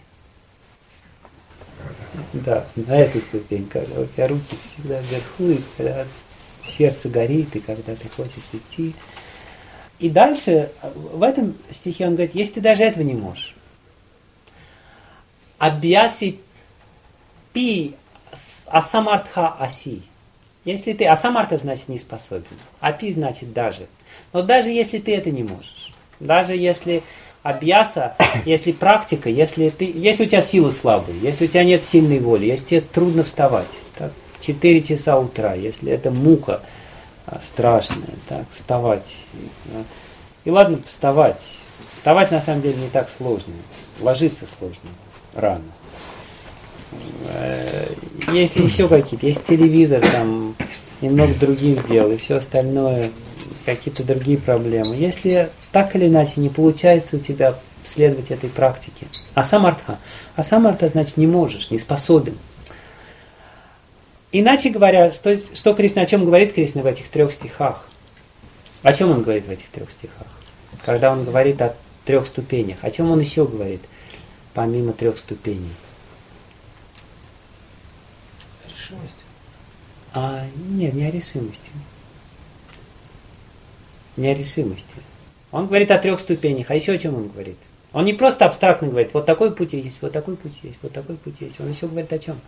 Да, на эту ступень, когда у тебя руки всегда вверху, и когда сердце горит, и когда ты хочешь идти. И дальше, в этом стихе он говорит, если ты даже этого не можешь, абьяси пи асамартха аси. Если ты, асамартха значит не способен, а пи значит даже. Но даже если ты это не можешь, даже если... Абьяса, если практика, если, ты, если у тебя силы слабые, если у тебя нет сильной воли, если тебе трудно вставать так, в четыре часа утра, если это мука а, страшная, так, вставать. И, и ладно, вставать. Вставать на самом деле не так сложно. Ложиться сложно рано. Есть еще какие-то, есть телевизор, там, и много других дел, и все остальное, какие-то другие проблемы. Если так или иначе не получается у тебя следовать этой практике, Асамартха. Асамартха значит не можешь, не способен. Иначе говоря, что, что Кришна, о чем говорит Кришна в этих трех стихах? О чем он говорит в этих трех стихах? Когда он говорит о трех ступенях, о чем он еще говорит, помимо трех ступеней? Решимость. А, нет, не о решимости. Не о решимости. Он говорит о трех ступенях, а еще о чем он говорит? Он не просто абстрактно говорит, вот такой путь есть, вот такой путь есть, вот такой путь есть. Он еще говорит о чем?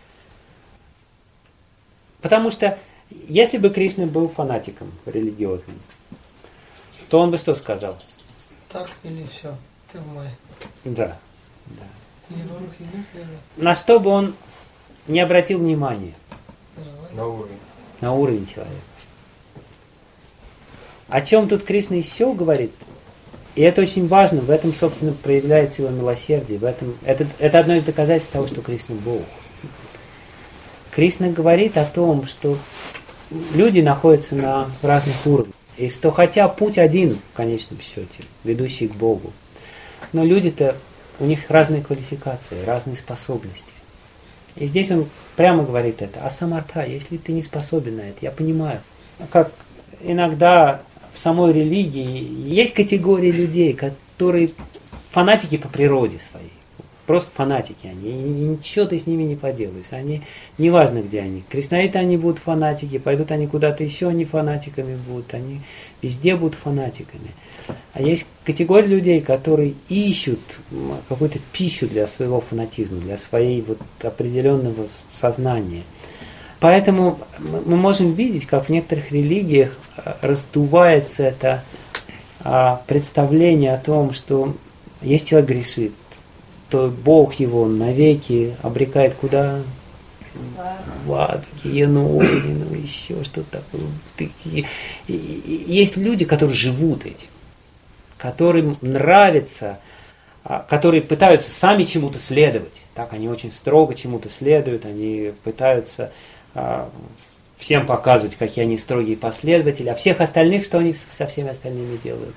Потому что, если бы Кришна был фанатиком религиозным, то он бы что сказал? Так или все, ты в мае. Да, да. Желание. На что бы он не обратил внимания? На уровень. На уровень человека. О чем тут Кришна еще говорит? И это очень важно, в этом, собственно, проявляется его милосердие. В этом, это, это одно из доказательств того, что Кришна Бог. Кришна говорит о том, что люди находятся на разных уровнях. И что хотя путь один, в конечном счете, ведущий к Богу, но люди-то, у них разные квалификации, разные способности. И здесь он прямо говорит это. Асамартха, если ты не способен на это, я понимаю. Как иногда в самой религии есть категории людей, которые фанатики по природе своей. Просто фанатики они, и ничего ты с ними не поделаешь. Они, неважно где они. Кришнаиты они будут фанатики, пойдут они куда-то еще, они фанатиками будут, они везде будут фанатиками. А есть категория людей, которые ищут какую-то пищу для своего фанатизма, для своей вот определенного сознания. Поэтому мы можем видеть, как в некоторых религиях раздувается это представление о том, что если человек грешит, то Бог его навеки обрекает куда? В ад, в гиену, ну еще что-то такое. Есть люди, которые живут этим, которым нравится, которые пытаются сами чему-то следовать. Так, они очень строго чему-то следуют, они пытаются всем показывать, какие они строгие последователи, а всех остальных, что они со всеми остальными делают?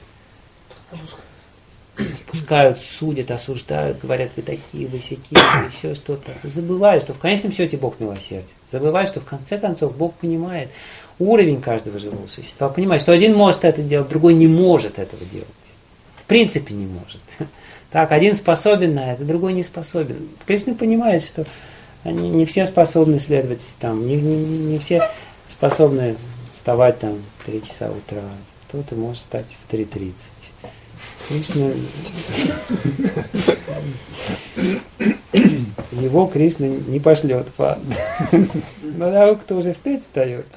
Пускают, судят, осуждают, говорят, вы такие, вы сякие, вы еще что-то. Забывая, что в конечном счете Бог милосерден. Забывая, что в конце концов Бог понимает уровень каждого живого существа. Понимает, что один может это делать, другой не может этого делать. В принципе не может. Так, один способен на это, другой не способен. Кришна понимает, что они не все способны следовать там, не, не, не все способны вставать там в три часа утра. Кто-то может встать в три тридцать. Кришна... Его Кришна не пошлет в ад. Но того, кто уже в пять встает.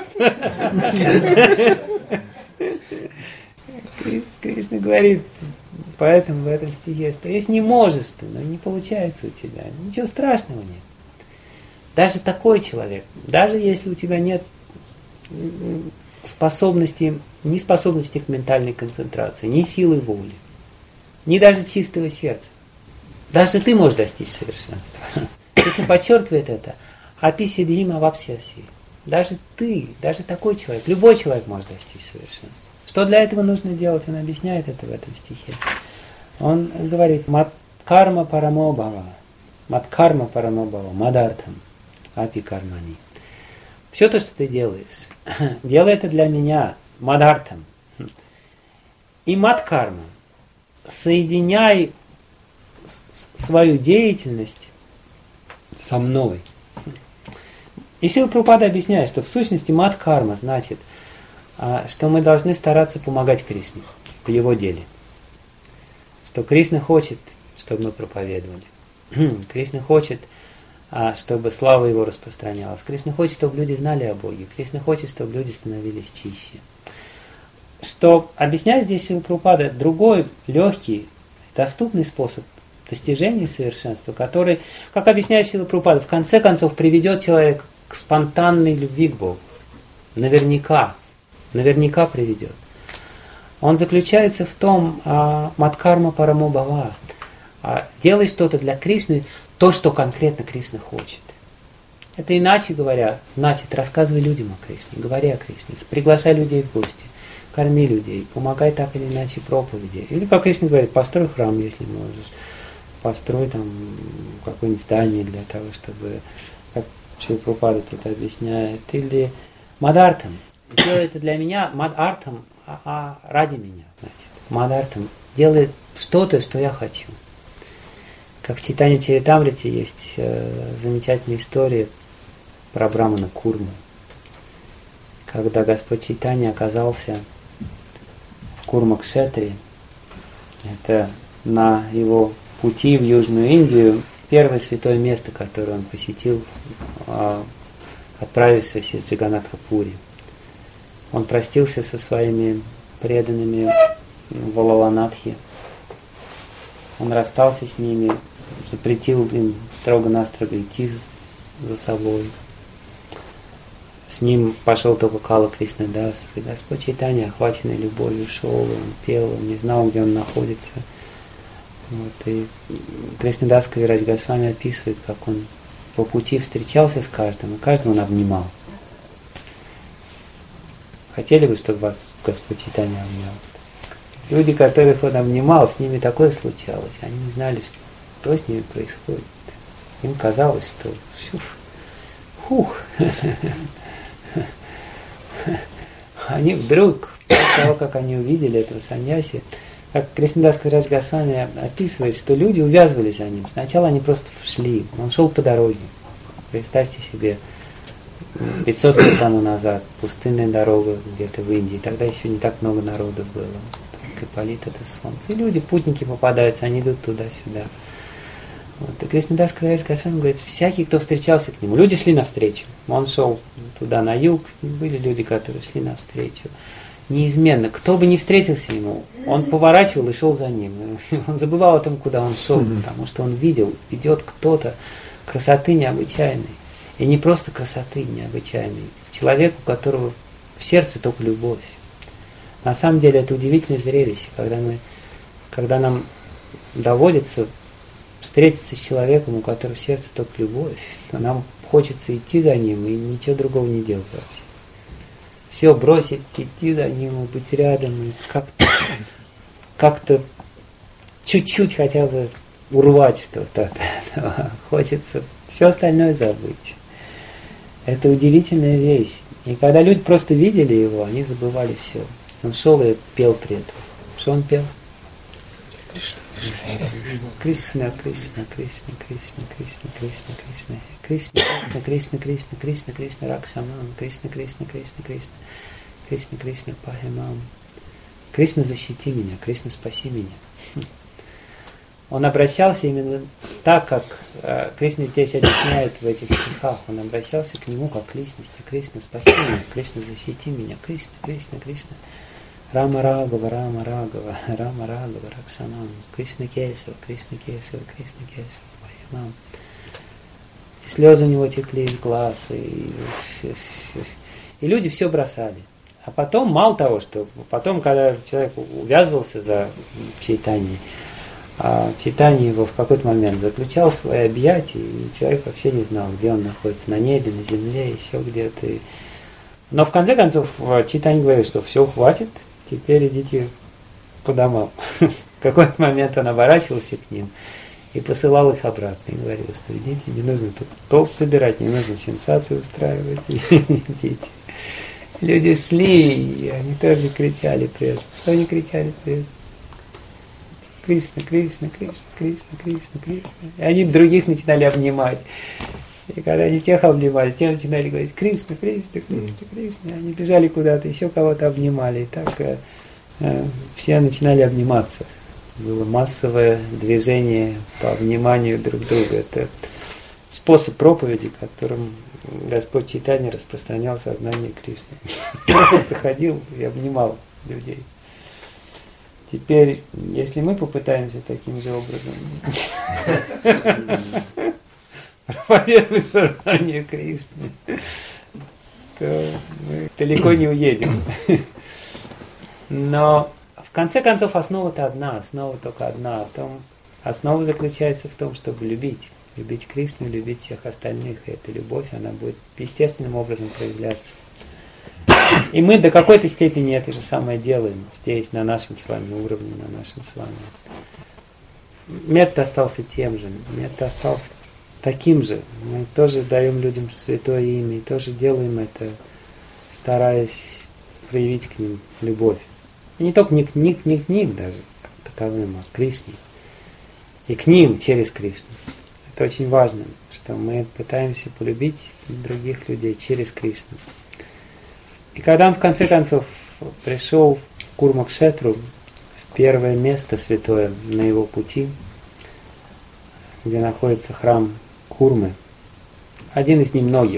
Кришна говорит, поэтому в этом стихе, что если не можешь ты, но не получается у тебя, ничего страшного нет. Даже такой человек, даже если у тебя нет способности, ни способности к ментальной концентрации, ни силы воли, ни даже чистого сердца. Даже ты можешь достичь совершенства. Кришна подчеркивает это. Аписидхима вапсяси. Даже ты, даже такой человек, любой человек может достичь совершенства. Что для этого нужно делать? Он объясняет это в этом стихе. Он говорит, маткарма парамобхава, маткарма парамобхава, мадартам, апи кармани. Все то, что ты делаешь, делай это для меня, мадартам. И мадкарма. Соединяй свою деятельность со мной. И Сила Прабхупада объясняет, что в сущности мадкарма значит, что мы должны стараться помогать Кришне в его деле. Что Кришна хочет, чтобы мы проповедовали. Кришна хочет, чтобы слава его распространялась. Кришна хочет, чтобы люди знали о Боге. Кришна хочет, чтобы люди становились чище. Что объясняет здесь Сила Прабхупада другой, легкий, доступный способ достижения совершенства, который, как объясняет Сила Прабхупада, в конце концов приведет человека к спонтанной любви к Богу. Наверняка. Наверняка приведет. Он заключается в том, маткарма парамобхава, делай что-то для Кришны, то, что конкретно Кришна хочет. Это иначе говоря, значит, рассказывай людям о Кришне, говори о Кришне, приглашай людей в гости, корми людей, помогай так или иначе проповеди. Или, как Кришна говорит, построй храм, если можешь. построй там какое-нибудь здание для того, чтобы, как Шрила Прабхупада тут объясняет, или мадартам. Сделай это для меня, мадартам, а, а ради меня, значит. Мадартам. Делай что-то, что я хочу. Как в Чайтанья Чаритамрите есть э, замечательная история про Брамана Курму. Когда Господь Чайтанья оказался в Курма-кшетре, это на его пути в Южную Индию, первое святое место, которое он посетил, э, отправившись из Джаганатха-пури. Он простился со своими преданными в Валаванатхе. Он расстался с ними, запретил им строго-настрого идти за собой. С ним пошел только Кала Кришнадас. И Господь Чайтанья, охваченный любовью, шел, он пел, он не знал, где он находится. Вот, и Кришнадас Кавирадж Госвами описывает, как он по пути встречался с каждым, и каждого он обнимал. Хотели бы, чтобы вас Господь Чайтанья обнял? Люди, которых он обнимал, с ними такое случалось. Они не знали, что с ними происходит. Им казалось, что фух. Они вдруг, после того, как они увидели этого саньяси, как Кришнадас Кавирадж Госвами описывает, что люди увязывались за ним. Сначала они просто шли. Он шел по дороге. Представьте себе, пятьсот лет тому назад, пустынная дорога где-то в Индии. Тогда еще не так много народу было. Только палит это солнце. И люди, путники попадаются, они идут туда-сюда. Вот. И Кришнадас Кавирадж Госвами говорит, всякий, кто встречался к нему, люди шли навстречу. Он шел туда на юг, были люди, которые шли навстречу. Неизменно, кто бы ни встретился ему, он поворачивал и шел за ним. Он забывал о том, куда он шел, потому что он видел, идет кто-то красоты необычайной. И не просто красоты необычайной. Человек, у которого в сердце только любовь. На самом деле это удивительное зрелище, когда, мы, когда нам доводится встретиться с человеком, у которого в сердце только любовь, то нам хочется идти за ним и ничего другого не делать вообще. Все бросить, идти за ним, быть рядом, и как-то, как-то чуть-чуть хотя бы урвать что-то от этого. Хочется все остальное забыть. Это удивительная вещь. И когда люди просто видели его, они забывали все. Он шел и пел при этом. Что он пел? Кришна, Кришна, Кришна, Кришна, Кришна, Кришна, Кришна, Кришна, Кришна, Кришна, Кришна, Кришна, Кришна, Ракшамам, Кришна, Кришна, Кришна, Кришна, Кришна, Кришна, Пахимам. Кришна, защити меня, Кришна, спаси меня. Он обращался именно так, как э, Кришна здесь объясняет в этих стихах. Он обращался к нему как к личности. Кришна, спаси меня, Кришна, защити меня, Кришна, Кришна, Кришна. Рама Рагава, Рама Рагава, Рама Рагава, Ракшамам, Кришна Кесава, Кришна Кесава, Кришна Кесава, Пахимам. И слезы у него текли из глаз, и, и люди все бросали. А потом, мало того, что потом, когда человек увязывался за Чайтаньей, а Чайтанья его в какой-то момент заключал в свои объятия, и человек вообще не знал, где он находится, на небе, на земле, еще где-то. Но в конце концов Чайтанья говорит, что все, хватит, теперь идите по домам. В какой-то момент он оборачивался к ним и посылал их обратно, и говорил, что идите, не нужно тут толп собирать, не нужно сенсации устраивать, идите. Люди шли, и они тоже кричали при этом. Что они кричали при этом? Кришна, Кришна, Кришна, Кришна, Кришна, Кришна. И они других начинали обнимать. И когда они тех обнимали, те начинали говорить Кришна, Кришна, Кришна, Кришна. И они бежали куда-то, еще кого-то обнимали. И так э, э, все начинали обниматься. Было массовое движение по обниманию друг друга. Это способ проповеди, которым Господь Чайтанья распространял сознание Кришны. Он просто ходил и обнимал людей. Теперь, если мы попытаемся таким же образом проповедовать сознание Кришны, то мы далеко не уедем. Но в конце концов основа-то одна, основа только одна. О том, основа заключается в том, чтобы любить. Любить Кришну, любить всех остальных. И эта любовь, она будет естественным образом проявляться. И мы до какой-то степени это же самое делаем здесь, на нашем с вами уровне, на нашем с вами метод остался тем же, метод остался таким же. Мы тоже даем людям святое имя, и тоже делаем это, стараясь проявить к ним любовь. И не только не к, не, не к ним даже, как таковым, а к Кришне. И к ним через Кришну. Это очень важно, что мы пытаемся полюбить других людей через Кришну. И когда он в конце концов пришел в Курмакшетру, в первое место святое на его пути, где находится храм Курмы, один из немногих,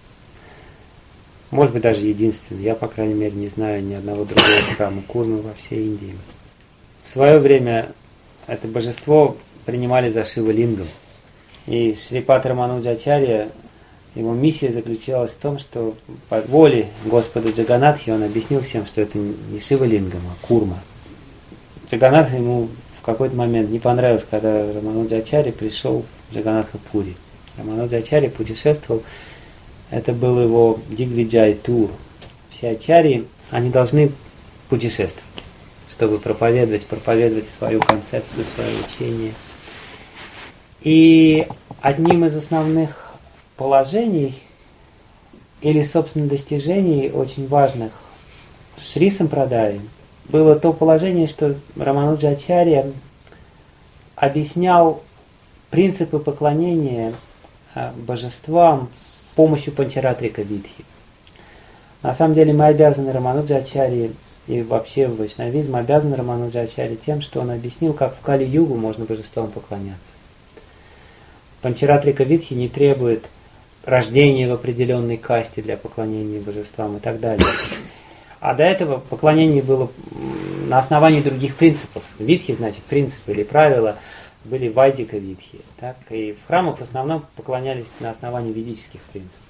может быть даже единственный, я, по крайней мере, не знаю ни одного другого храма Курмы во всей Индии. В свое время это божество принимали за Шива-лингам. И Шрипад Рамануджачарья, его миссия заключалась в том, что по воле Господа Джаганатхи он объяснил всем, что это не Шива-лингам, а Курма. Джаганатха ему в какой-то момент не понравилось, когда Рамануджачарья пришел в Джаганатха-пури. Рамануджачарья путешествовал, это был его Дигвиджай-тур. Все ачарьи, они должны путешествовать, чтобы проповедовать, проповедовать свою концепцию, свое учение. И одним из основных положений или, собственно, достижений очень важных Шри Сампрадаи было то положение, что Рамануджачарья объяснял принципы поклонения божествам с помощью Панчаратрика Видхи. На самом деле мы обязаны Рамануджачарье и вообще вайшнавизм обязан Рамануджачарье тем, что он объяснил, как в Кали-югу можно божествам поклоняться. Панчаратрика Видхи не требует рождения в определенной касте для поклонения божествам и так далее. А до этого поклонение было на основании других принципов. Видхи, значит, принципы или правила были вайдика Видхи. Так? И в храмах в основном поклонялись на основании ведических принципов.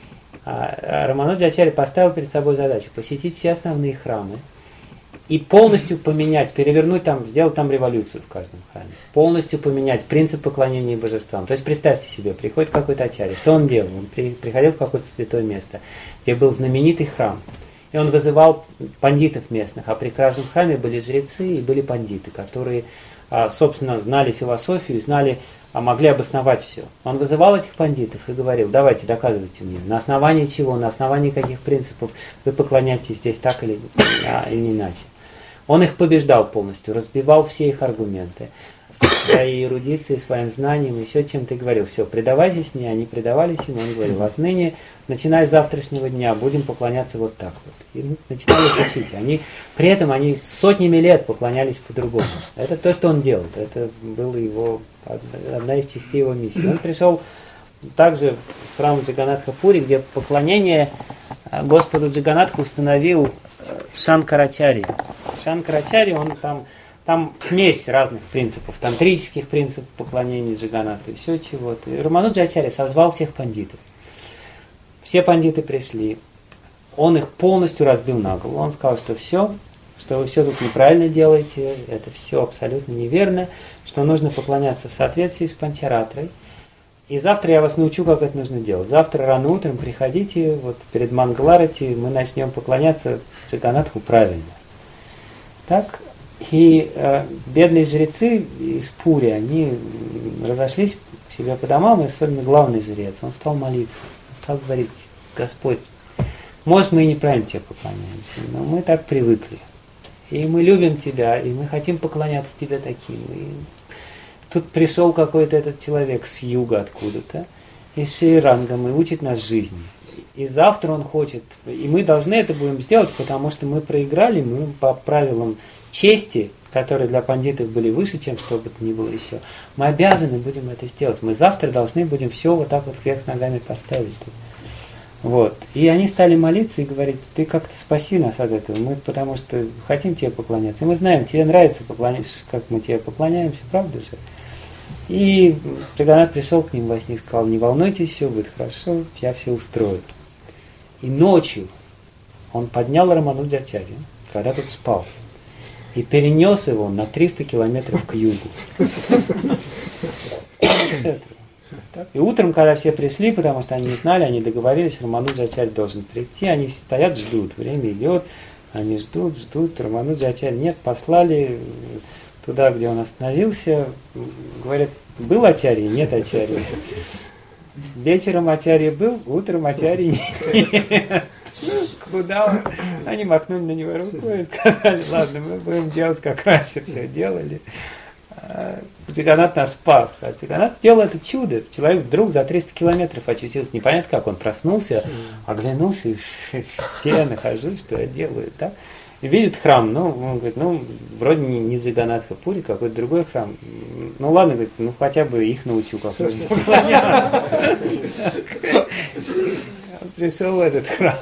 А Рамануджачарья поставил перед собой задачу посетить все основные храмы и полностью поменять, перевернуть там, сделать там революцию в каждом храме. Полностью поменять принцип поклонения божествам. То есть представьте себе, приходит какой-то ачарья. Что он делал? Он при, приходил в какое-то святое место, где был знаменитый храм. И он вызывал пандитов местных. А при каждом храме были жрецы и были пандиты, которые, собственно, знали философию, знали, а могли обосновать все. Он вызывал этих пандитов и говорил: давайте, доказывайте мне, на основании чего, на основании каких принципов вы поклоняетесь здесь так или, а, или иначе. Он их побеждал полностью, разбивал все их аргументы, своей эрудицией, своим знанием, еще чем-то, и говорил: все, предавайтесь мне. Они предавались ему, он говорил: отныне, начиная с завтрашнего дня, будем поклоняться вот так вот. И начинали их учить. Они, при этом они сотнями лет поклонялись по-другому. Это то, что он делал. Это была его, одна из частей его миссии. Он пришел также в храм Джаганатха-пури, где поклонение Господу Джаганатху установил Шанкарачарья. Шанкарачарья, он там, там смесь разных принципов, тантрических принципов поклонения Джаганатху и все чего-то. И Рамануджачарья созвал всех пандитов. Все пандиты пришли. Он их полностью разбил на голову. Он сказал, что все, что вы все тут неправильно делаете, это все абсолютно неверно, что нужно поклоняться в соответствии с Панчаратрой. И завтра я вас научу, как это нужно делать. Завтра рано утром приходите, вот перед Мангаларати мы начнем поклоняться Джаганатху правильно. Так, и э, бедные жрецы из Пури, они разошлись к себе по домам, и особенно главный жрец, он стал молиться, он стал говорить: Господь, может, мы и неправильно тебе поклоняемся, но мы так привыкли. И мы любим тебя, и мы хотим поклоняться тебе таким. И тут пришел какой-то этот человек с юга откуда-то, из Шри-Рангам, и учит нас жизни. И завтра он хочет, и мы должны это будем сделать, потому что мы проиграли, мы по правилам чести, которые для пандитов были выше, чем что бы то ни было еще, мы обязаны будем это сделать. Мы завтра должны будем все вот так вот вверх ногами поставить. Вот. И они стали молиться и говорить: ты как-то спаси нас от этого, мы потому что хотим тебе поклоняться. И мы знаем, тебе нравится поклоняться, как мы тебе поклоняемся, правда же? И Джаганат пришел к ним во сне и сказал: не волнуйтесь, все будет хорошо, я все устрою. И ночью он поднял Рамануджачарью, когда тот спал, и перенес его на триста километров к югу. И утром, когда все пришли, потому что они не знали, они договорились, Рамануджачарья должен прийти, они стоят, ждут, время идет, они ждут, ждут, Рамануджачарья нет, послали туда, где он остановился. Говорят, был ачарья? Нет ачарьи. Вечером ачарья был, утром ачарьи нет. Куда он? Они махнули на него рукой и сказали, ладно, мы будем делать, как раньше все делали. Джаганнат нас спас. А Джаганнат сделал это чудо. Человек вдруг за триста километров очутился. Непонятно как. Он проснулся, оглянулся, и где я нахожусь, что я делаю. Да? И видит храм. Ну, он говорит, ну, вроде не Джаганнатха Пури, какой-то другой храм. Ну, ладно, говорит, ну, хотя бы их научу как-нибудь. Он пришел в этот храм.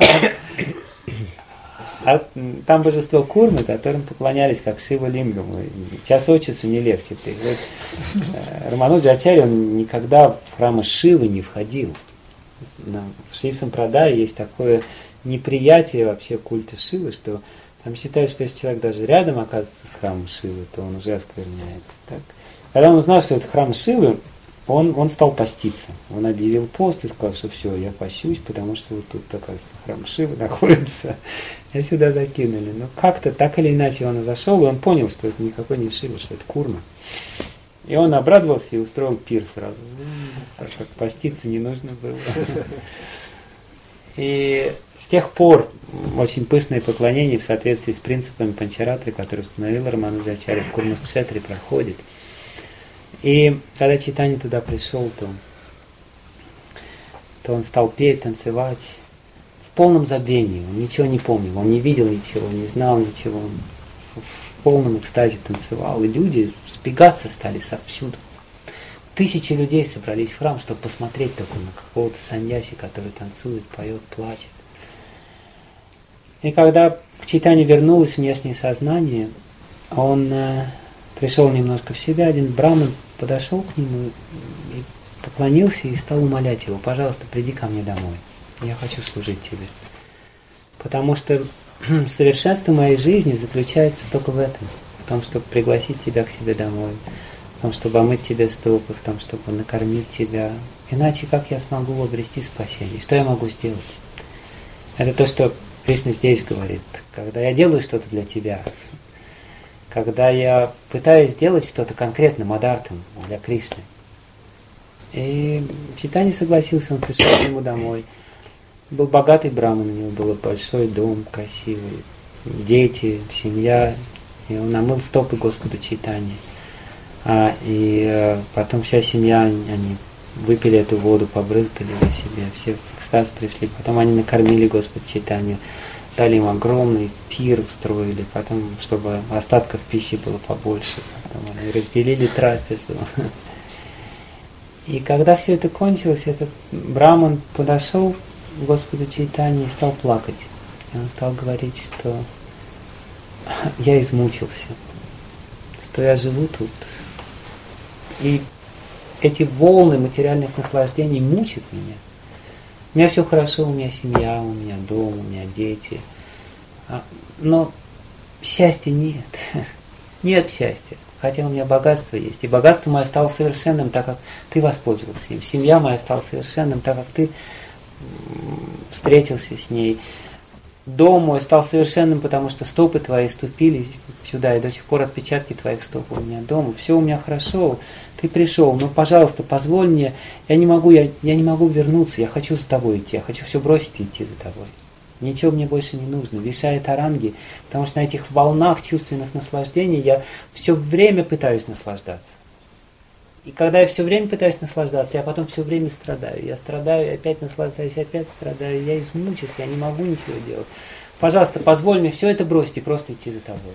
А там божество Курмы, которым поклонялись как Шива Лингаму. Час от часу не легче. Вот, Рамануджа Ачарья, он никогда в храмы Шивы не входил. В Шри Сампрадае есть такое неприятие вообще культа Шивы, что там считают, что если человек даже рядом оказывается с храмом Шивы, то он уже оскверняется. Так? Когда он узнал, что это храм Шивы, Он, он стал поститься. Он объявил пост и сказал, что все, я пощусь, потому что вот тут, оказывается, храм Шивы находится. Я сюда закинули. Но как-то так или иначе он зашел, и он понял, что это никакой не Шива, что это Курма. И он обрадовался и устроил пир сразу. Так как поститься не нужно было. И с тех пор очень пышное поклонение в соответствии с принципами Панчаратры, которые установил Рамануджа Ачарья в Курма-кшетре, проходит. И когда Чайтанья туда пришел, то, то он стал петь, танцевать в полном забвении. Он ничего не помнил, он не видел ничего, не знал ничего. Он в полном экстазе танцевал. И люди сбегаться стали совсюду. Тысячи людей собрались в храм, чтобы посмотреть только на какого-то саньяси, который танцует, поет, плачет. И когда к Чайтанье вернулось внешнее сознание, он э, пришел немножко в себя, один браман подошел к нему и поклонился и стал умолять его: пожалуйста, приди ко мне домой, я хочу служить тебе. Потому что совершенство моей жизни заключается только в этом, в том, чтобы пригласить тебя к себе домой, в том, чтобы омыть тебе стопы, в том, чтобы накормить тебя. Иначе как я смогу обрести спасение? Что я могу сделать? Это то, что Кришна здесь говорит. Когда я делаю что-то для тебя, когда я пытаюсь сделать что-то конкретно, мадартам, для Кришны. И Чайтанья согласился, он пришел к нему домой. Был богатый браман, у него был большой дом, красивый, дети, семья. И он омыл стопы Господу Чайтанье. А, и а, потом вся семья, они выпили эту воду, побрызгали ее себе, все в экстаз пришли. Потом они накормили Господа Чайтанью, дали им огромный пир, устроили, потом, чтобы остатков пищи было побольше. Потом они разделили трапезу. И когда все это кончилось, этот браман подошел к Господу Чайтанье и стал плакать. И он стал говорить, что я измучился, что я живу тут. И эти волны материальных наслаждений мучат меня. У меня все хорошо, у меня семья, у меня дом, у меня дети. Но счастья нет. Нет счастья. Хотя у меня богатство есть. И богатство мое стало совершенным, так как ты воспользовался им. Семья моя стала совершенным, так как ты встретился с ней. Дом мой стал совершенным, потому что стопы твои ступили сюда, и до сих пор отпечатки твоих стоп у меня дома. Все у меня хорошо, ты пришел, но, пожалуйста, позволь мне, я не могу, я, я не могу вернуться, я хочу за тобой идти, я хочу все бросить и идти за тобой. Ничего мне больше не нужно. Вишая таранги, потому что на этих волнах чувственных наслаждений я все время пытаюсь наслаждаться. И когда я все время пытаюсь наслаждаться, я потом все время страдаю. Я страдаю, опять наслаждаюсь, опять страдаю. Я измучился, я не могу ничего делать. Пожалуйста, позволь мне все это бросить и просто идти за тобой.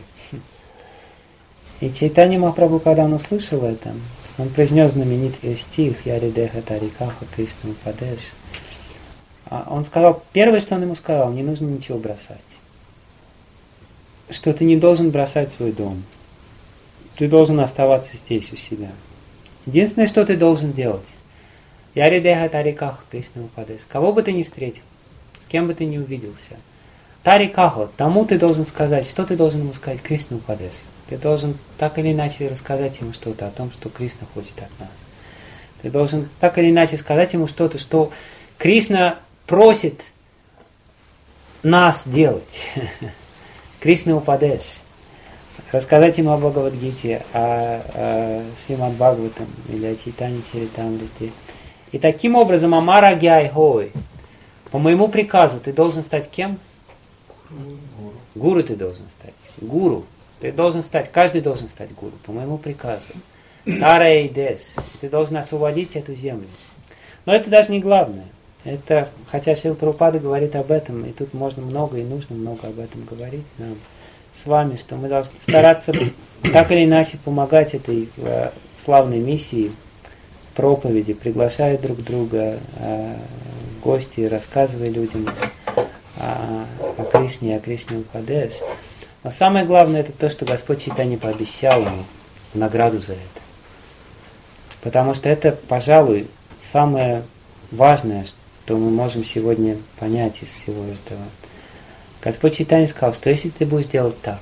И Чайтанья Махапрабху, когда он услышал это, он произнес знаменитый стих «Яри деха тарикаха Кришна упадеш». Он сказал, первое, что он ему сказал, не нужно ничего бросать. Что ты не должен бросать свой дом. Ты должен оставаться здесь у себя. Единственное, что ты должен делать, Яри деха тарикаха Кришна упадеш. Кого бы ты ни встретил, с кем бы ты ни увиделся, тарикахо, тому ты должен сказать, что ты должен ему сказать, Кришна упадеш. Ты должен так или иначе рассказать ему что-то о том, что Кришна хочет от нас. Ты должен так или иначе сказать ему что-то, что Кришна просит нас делать. Кришна упадеш. рассказать ему о Бхагавад-гите, о, о Шримад Бхагаватам или о Чайтанья Чаритамрите. И таким образом, Амара Гяй Хой, по моему приказу ты должен стать кем? Гуру. Гуру ты должен стать. Гуру. Ты должен стать, каждый должен стать гуру, по моему приказу. Тарейдес. Ты должен освободить эту землю. Но это даже не главное. Это, хотя Шрила Прабхупада говорит об этом, и тут можно много и нужно много об этом говорить нам с вами, что мы должны стараться так или иначе помогать этой э, славной миссии, проповеди, приглашая друг друга э, в гости, рассказывая людям о, о Кришне, о Кришне Упадеш. Но самое главное это то, что Господь Чайтанья пообещал ему в награду за это. Потому что это, пожалуй, самое важное, что мы можем сегодня понять из всего этого. Господь Чайтанья сказал, что если ты будешь делать так,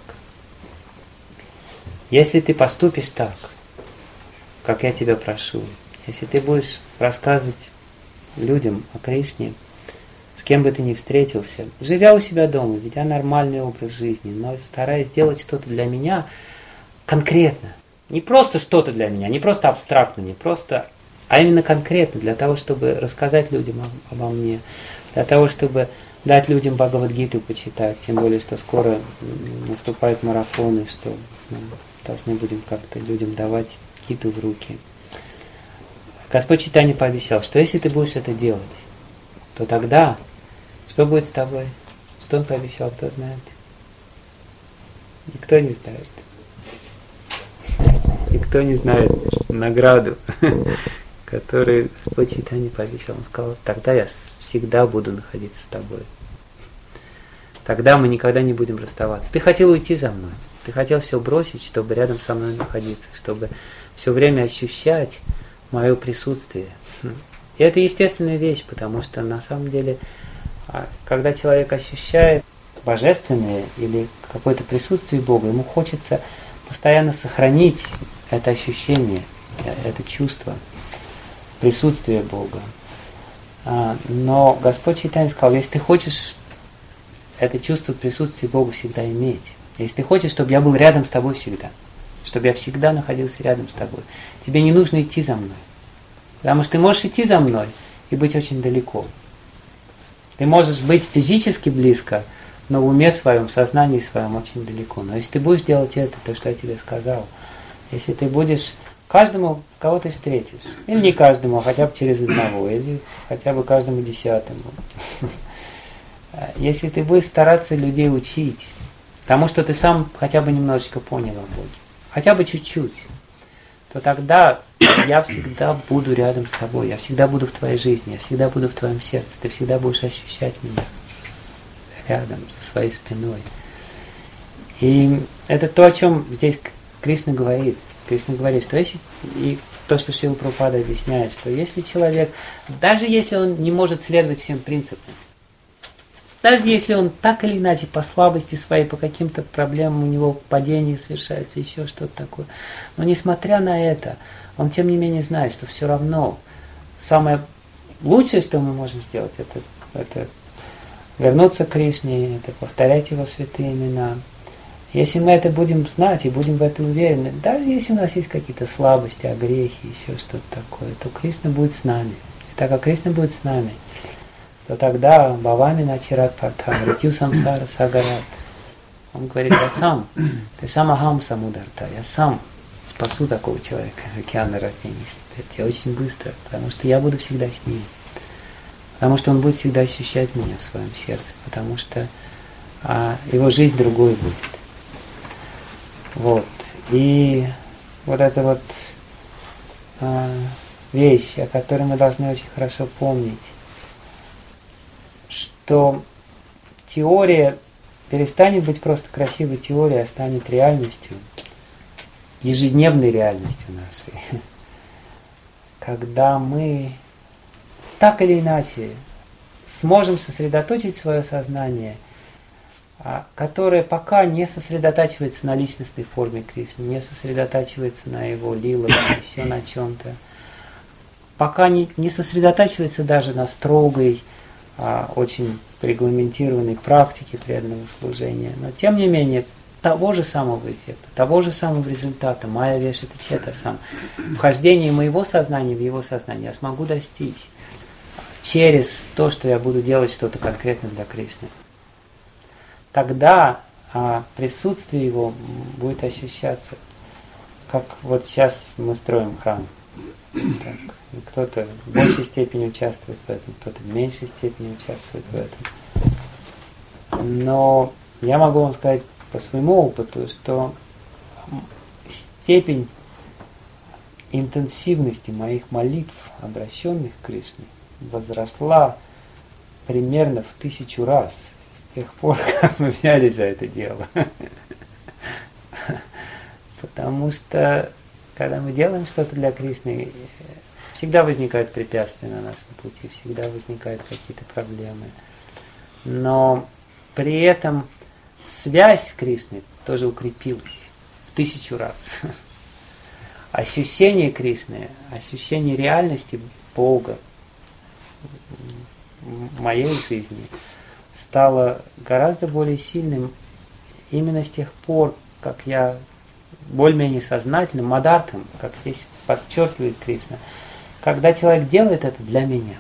если ты поступишь так, как я тебя прошу, если ты будешь рассказывать людям о Кришне, с кем бы ты ни встретился, живя у себя дома, ведя нормальный образ жизни, но стараясь делать что-то для меня конкретно. Не просто что-то для меня, не просто абстрактно, не просто, а именно конкретно, для того, чтобы рассказать людям обо мне, для того, чтобы дать людям Бхагавад-гиту почитать, тем более, что скоро наступают марафоны, что мы должны будем как-то людям давать гиту в руки. Господь Чайтанья пообещал, что если ты будешь это делать, то тогда что будет с тобой? Что он пообещал, кто знает? Никто не знает. Никто не знает награду, которую Господь Чайтанья пообещал. Он сказал, тогда я всегда буду находиться с тобой. Тогда мы никогда не будем расставаться. Ты хотел уйти за мной. Ты хотел все бросить, чтобы рядом со мной находиться, чтобы все время ощущать мое присутствие. И это естественная вещь, потому что на самом деле, когда человек ощущает божественное или какое-то присутствие Бога, ему хочется постоянно сохранить это ощущение, это чувство присутствия Бога. Но Господь Чайтанья сказал, если ты хочешь это чувство присутствия Бога всегда иметь, если ты хочешь, чтобы я был рядом с тобой всегда, чтобы я всегда находился рядом с тобой, тебе не нужно идти за мной. Потому что ты можешь идти за мной и быть очень далеко. Ты можешь быть физически близко, но в уме своем, в сознании своем очень далеко. Но если ты будешь делать это, то, что я тебе сказал, если ты будешь каждому, кого ты встретишь, или не каждому, а хотя бы через одного, или хотя бы каждому десятому, если ты будешь стараться людей учить тому, что ты сам хотя бы немножечко понял о Боге, хотя бы чуть-чуть, то тогда я всегда буду рядом с тобой, я всегда буду в твоей жизни, я всегда буду в твоем сердце, ты всегда будешь ощущать меня рядом, за своей спиной. И это то, о чем здесь Кришна говорит. Кришна говорит, что если, и то, что Шрила Прабхупада объясняет, что если человек, даже если он не может следовать всем принципам, даже если он так или иначе по слабости своей, по каким-то проблемам у него падение совершается, еще что-то такое, но несмотря на это, он тем не менее знает, что все равно самое лучшее, что мы можем сделать, это, это вернуться к Кришне, это повторять Его святые имена. Если мы это будем знать и будем в этом уверены, даже если у нас есть какие-то слабости, огрехи, еще что-то такое, то Кришна будет с нами. И так как Кришна будет с нами, то тогда Бхавами начарат партхам, ритью самсара сагарат. Он говорит, я сам, ты сам ахам самударта, я сам спасу такого человека из океана рождения и смерти очень быстро, потому что я буду всегда с ним. Потому что он будет всегда ощущать меня в своем сердце, потому что а, его жизнь другой будет. Вот. И вот эта вот а, вещь, о которой мы должны очень хорошо помнить, что теория перестанет быть просто красивой теорией, а станет реальностью, ежедневной реальностью нашей. Когда мы так или иначе сможем сосредоточить свое сознание, которое пока не сосредотачивается на личностной форме Кришны, не сосредотачивается на его лилах, еще на чем-то, пока не, не сосредотачивается даже на строгой, а, очень регламентированной практике преданного служения, но тем не менее того же самого эффекта, того же самого результата, Майя Вешати Чета сам, вхождение моего сознания в его сознание я смогу достичь через то, что я буду делать что-то конкретно для Кришны. Тогда а, присутствие его будет ощущаться, как вот сейчас мы строим храм. Так, кто-то в большей степени участвует в этом, кто-то в меньшей степени участвует в этом. Но я могу вам сказать по своему опыту, что степень интенсивности моих молитв, обращенных к Кришне, возросла примерно в тысячу раз с тех пор, как мы взялись за это дело. Потому что, когда мы делаем что-то для Кришны, всегда возникают препятствия на нашем пути, всегда возникают какие-то проблемы. Но при этом связь с Кришной тоже укрепилась в тысячу раз. Ощущение Кришны, ощущение реальности Бога в моей жизни стало гораздо более сильным именно с тех пор, как я более-менее сознательным, мадартом, как здесь подчеркивает Кришна, когда человек делает это для меня.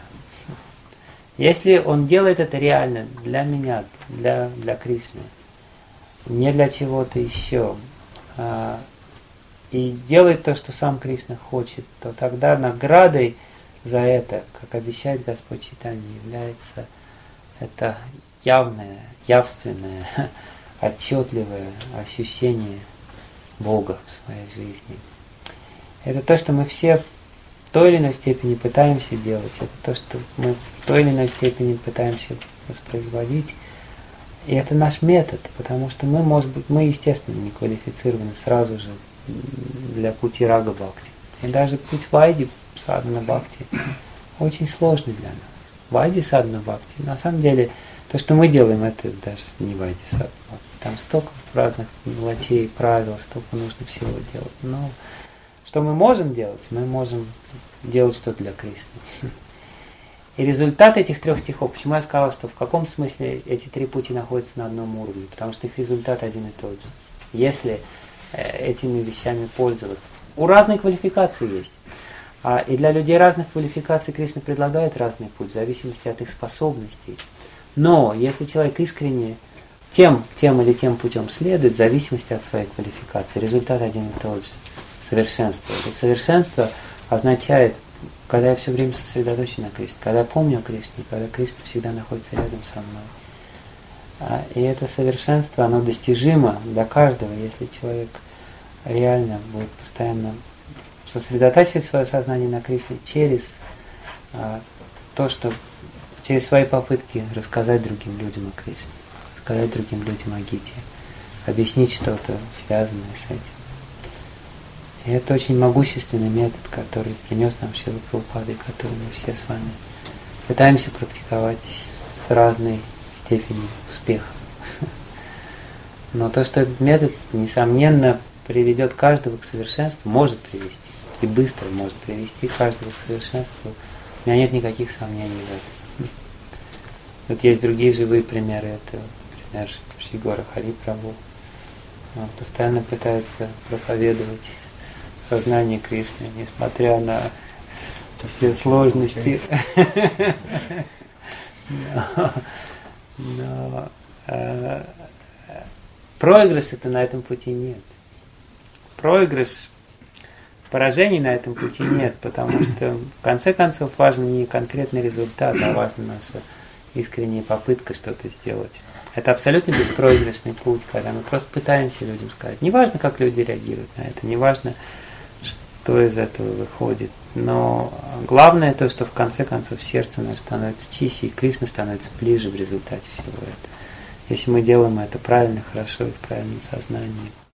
Если он делает это реально для меня, для, для Кришны, не для чего-то еще, а, и делает то, что сам Кришна хочет, то тогда наградой за это, как обещает Господь Чайтанья, является это явное, явственное, отчетливое ощущение Бога в своей жизни. Это то, что мы все в той или иной степени пытаемся делать, это то, что мы в той или иной степени пытаемся воспроизводить. И это наш метод, потому что мы, может быть, мы, естественно, не квалифицированы сразу же для пути рага бхакти. И даже путь вайди, садхана бхакти, очень сложный для нас. Вайди садхана бхакти, на самом деле, то, что мы делаем, это даже не вайди садхана бхакти. Там столько разных мелочей, правил, столько нужно всего делать. Но что мы можем делать? Мы можем делать что-то для Кришны. И результат этих трех стихов, почему я сказал, что в каком смысле эти три пути находятся на одном уровне? Потому что их результат один и тот же. Если этими вещами пользоваться. У разной квалификации есть. И для людей разных квалификаций Кришна предлагает разный путь, в зависимости от их способностей. Но если человек искренне тем, тем или тем путем следует, в зависимости от своей квалификации, результат один и тот же. Совершенство. И совершенство означает, когда я все время сосредоточен на Кришне, когда я помню о Кришне, когда Кришна всегда находится рядом со мной. И это совершенство, оно достижимо для каждого, если человек реально будет постоянно сосредотачивать свое сознание на Кришне через а, то, что через свои попытки рассказать другим людям о Кришне, рассказать другим людям о Гите, объяснить что-то, связанное с этим. И это очень могущественный метод, который принес нам Шрила Прабхупада, и который мы все с вами пытаемся практиковать с разной степенью успеха. Но то, что этот метод, несомненно, приведет каждого к совершенству, может привести, и быстро может привести каждого к совершенству, у меня нет никаких сомнений в этом. Тут есть другие живые примеры этого. Например, Шри Гора Хари Прабху. Он постоянно пытается проповедовать сознание Кришны, несмотря на все сложности. Но, но э, проигрыша-то на этом пути нет. Проигрыш, поражений на этом пути нет, потому что в конце концов важен не конкретный результат, а важна наша искренняя попытка что-то сделать. Это абсолютно беспроигрышный путь, когда мы просто пытаемся людям сказать. Не важно, как люди реагируют на это, не важно, что из этого выходит, но главное то, что в конце концов сердце наше становится чище, и Кришна становится ближе в результате всего этого. Если мы делаем это правильно, хорошо и в правильном сознании.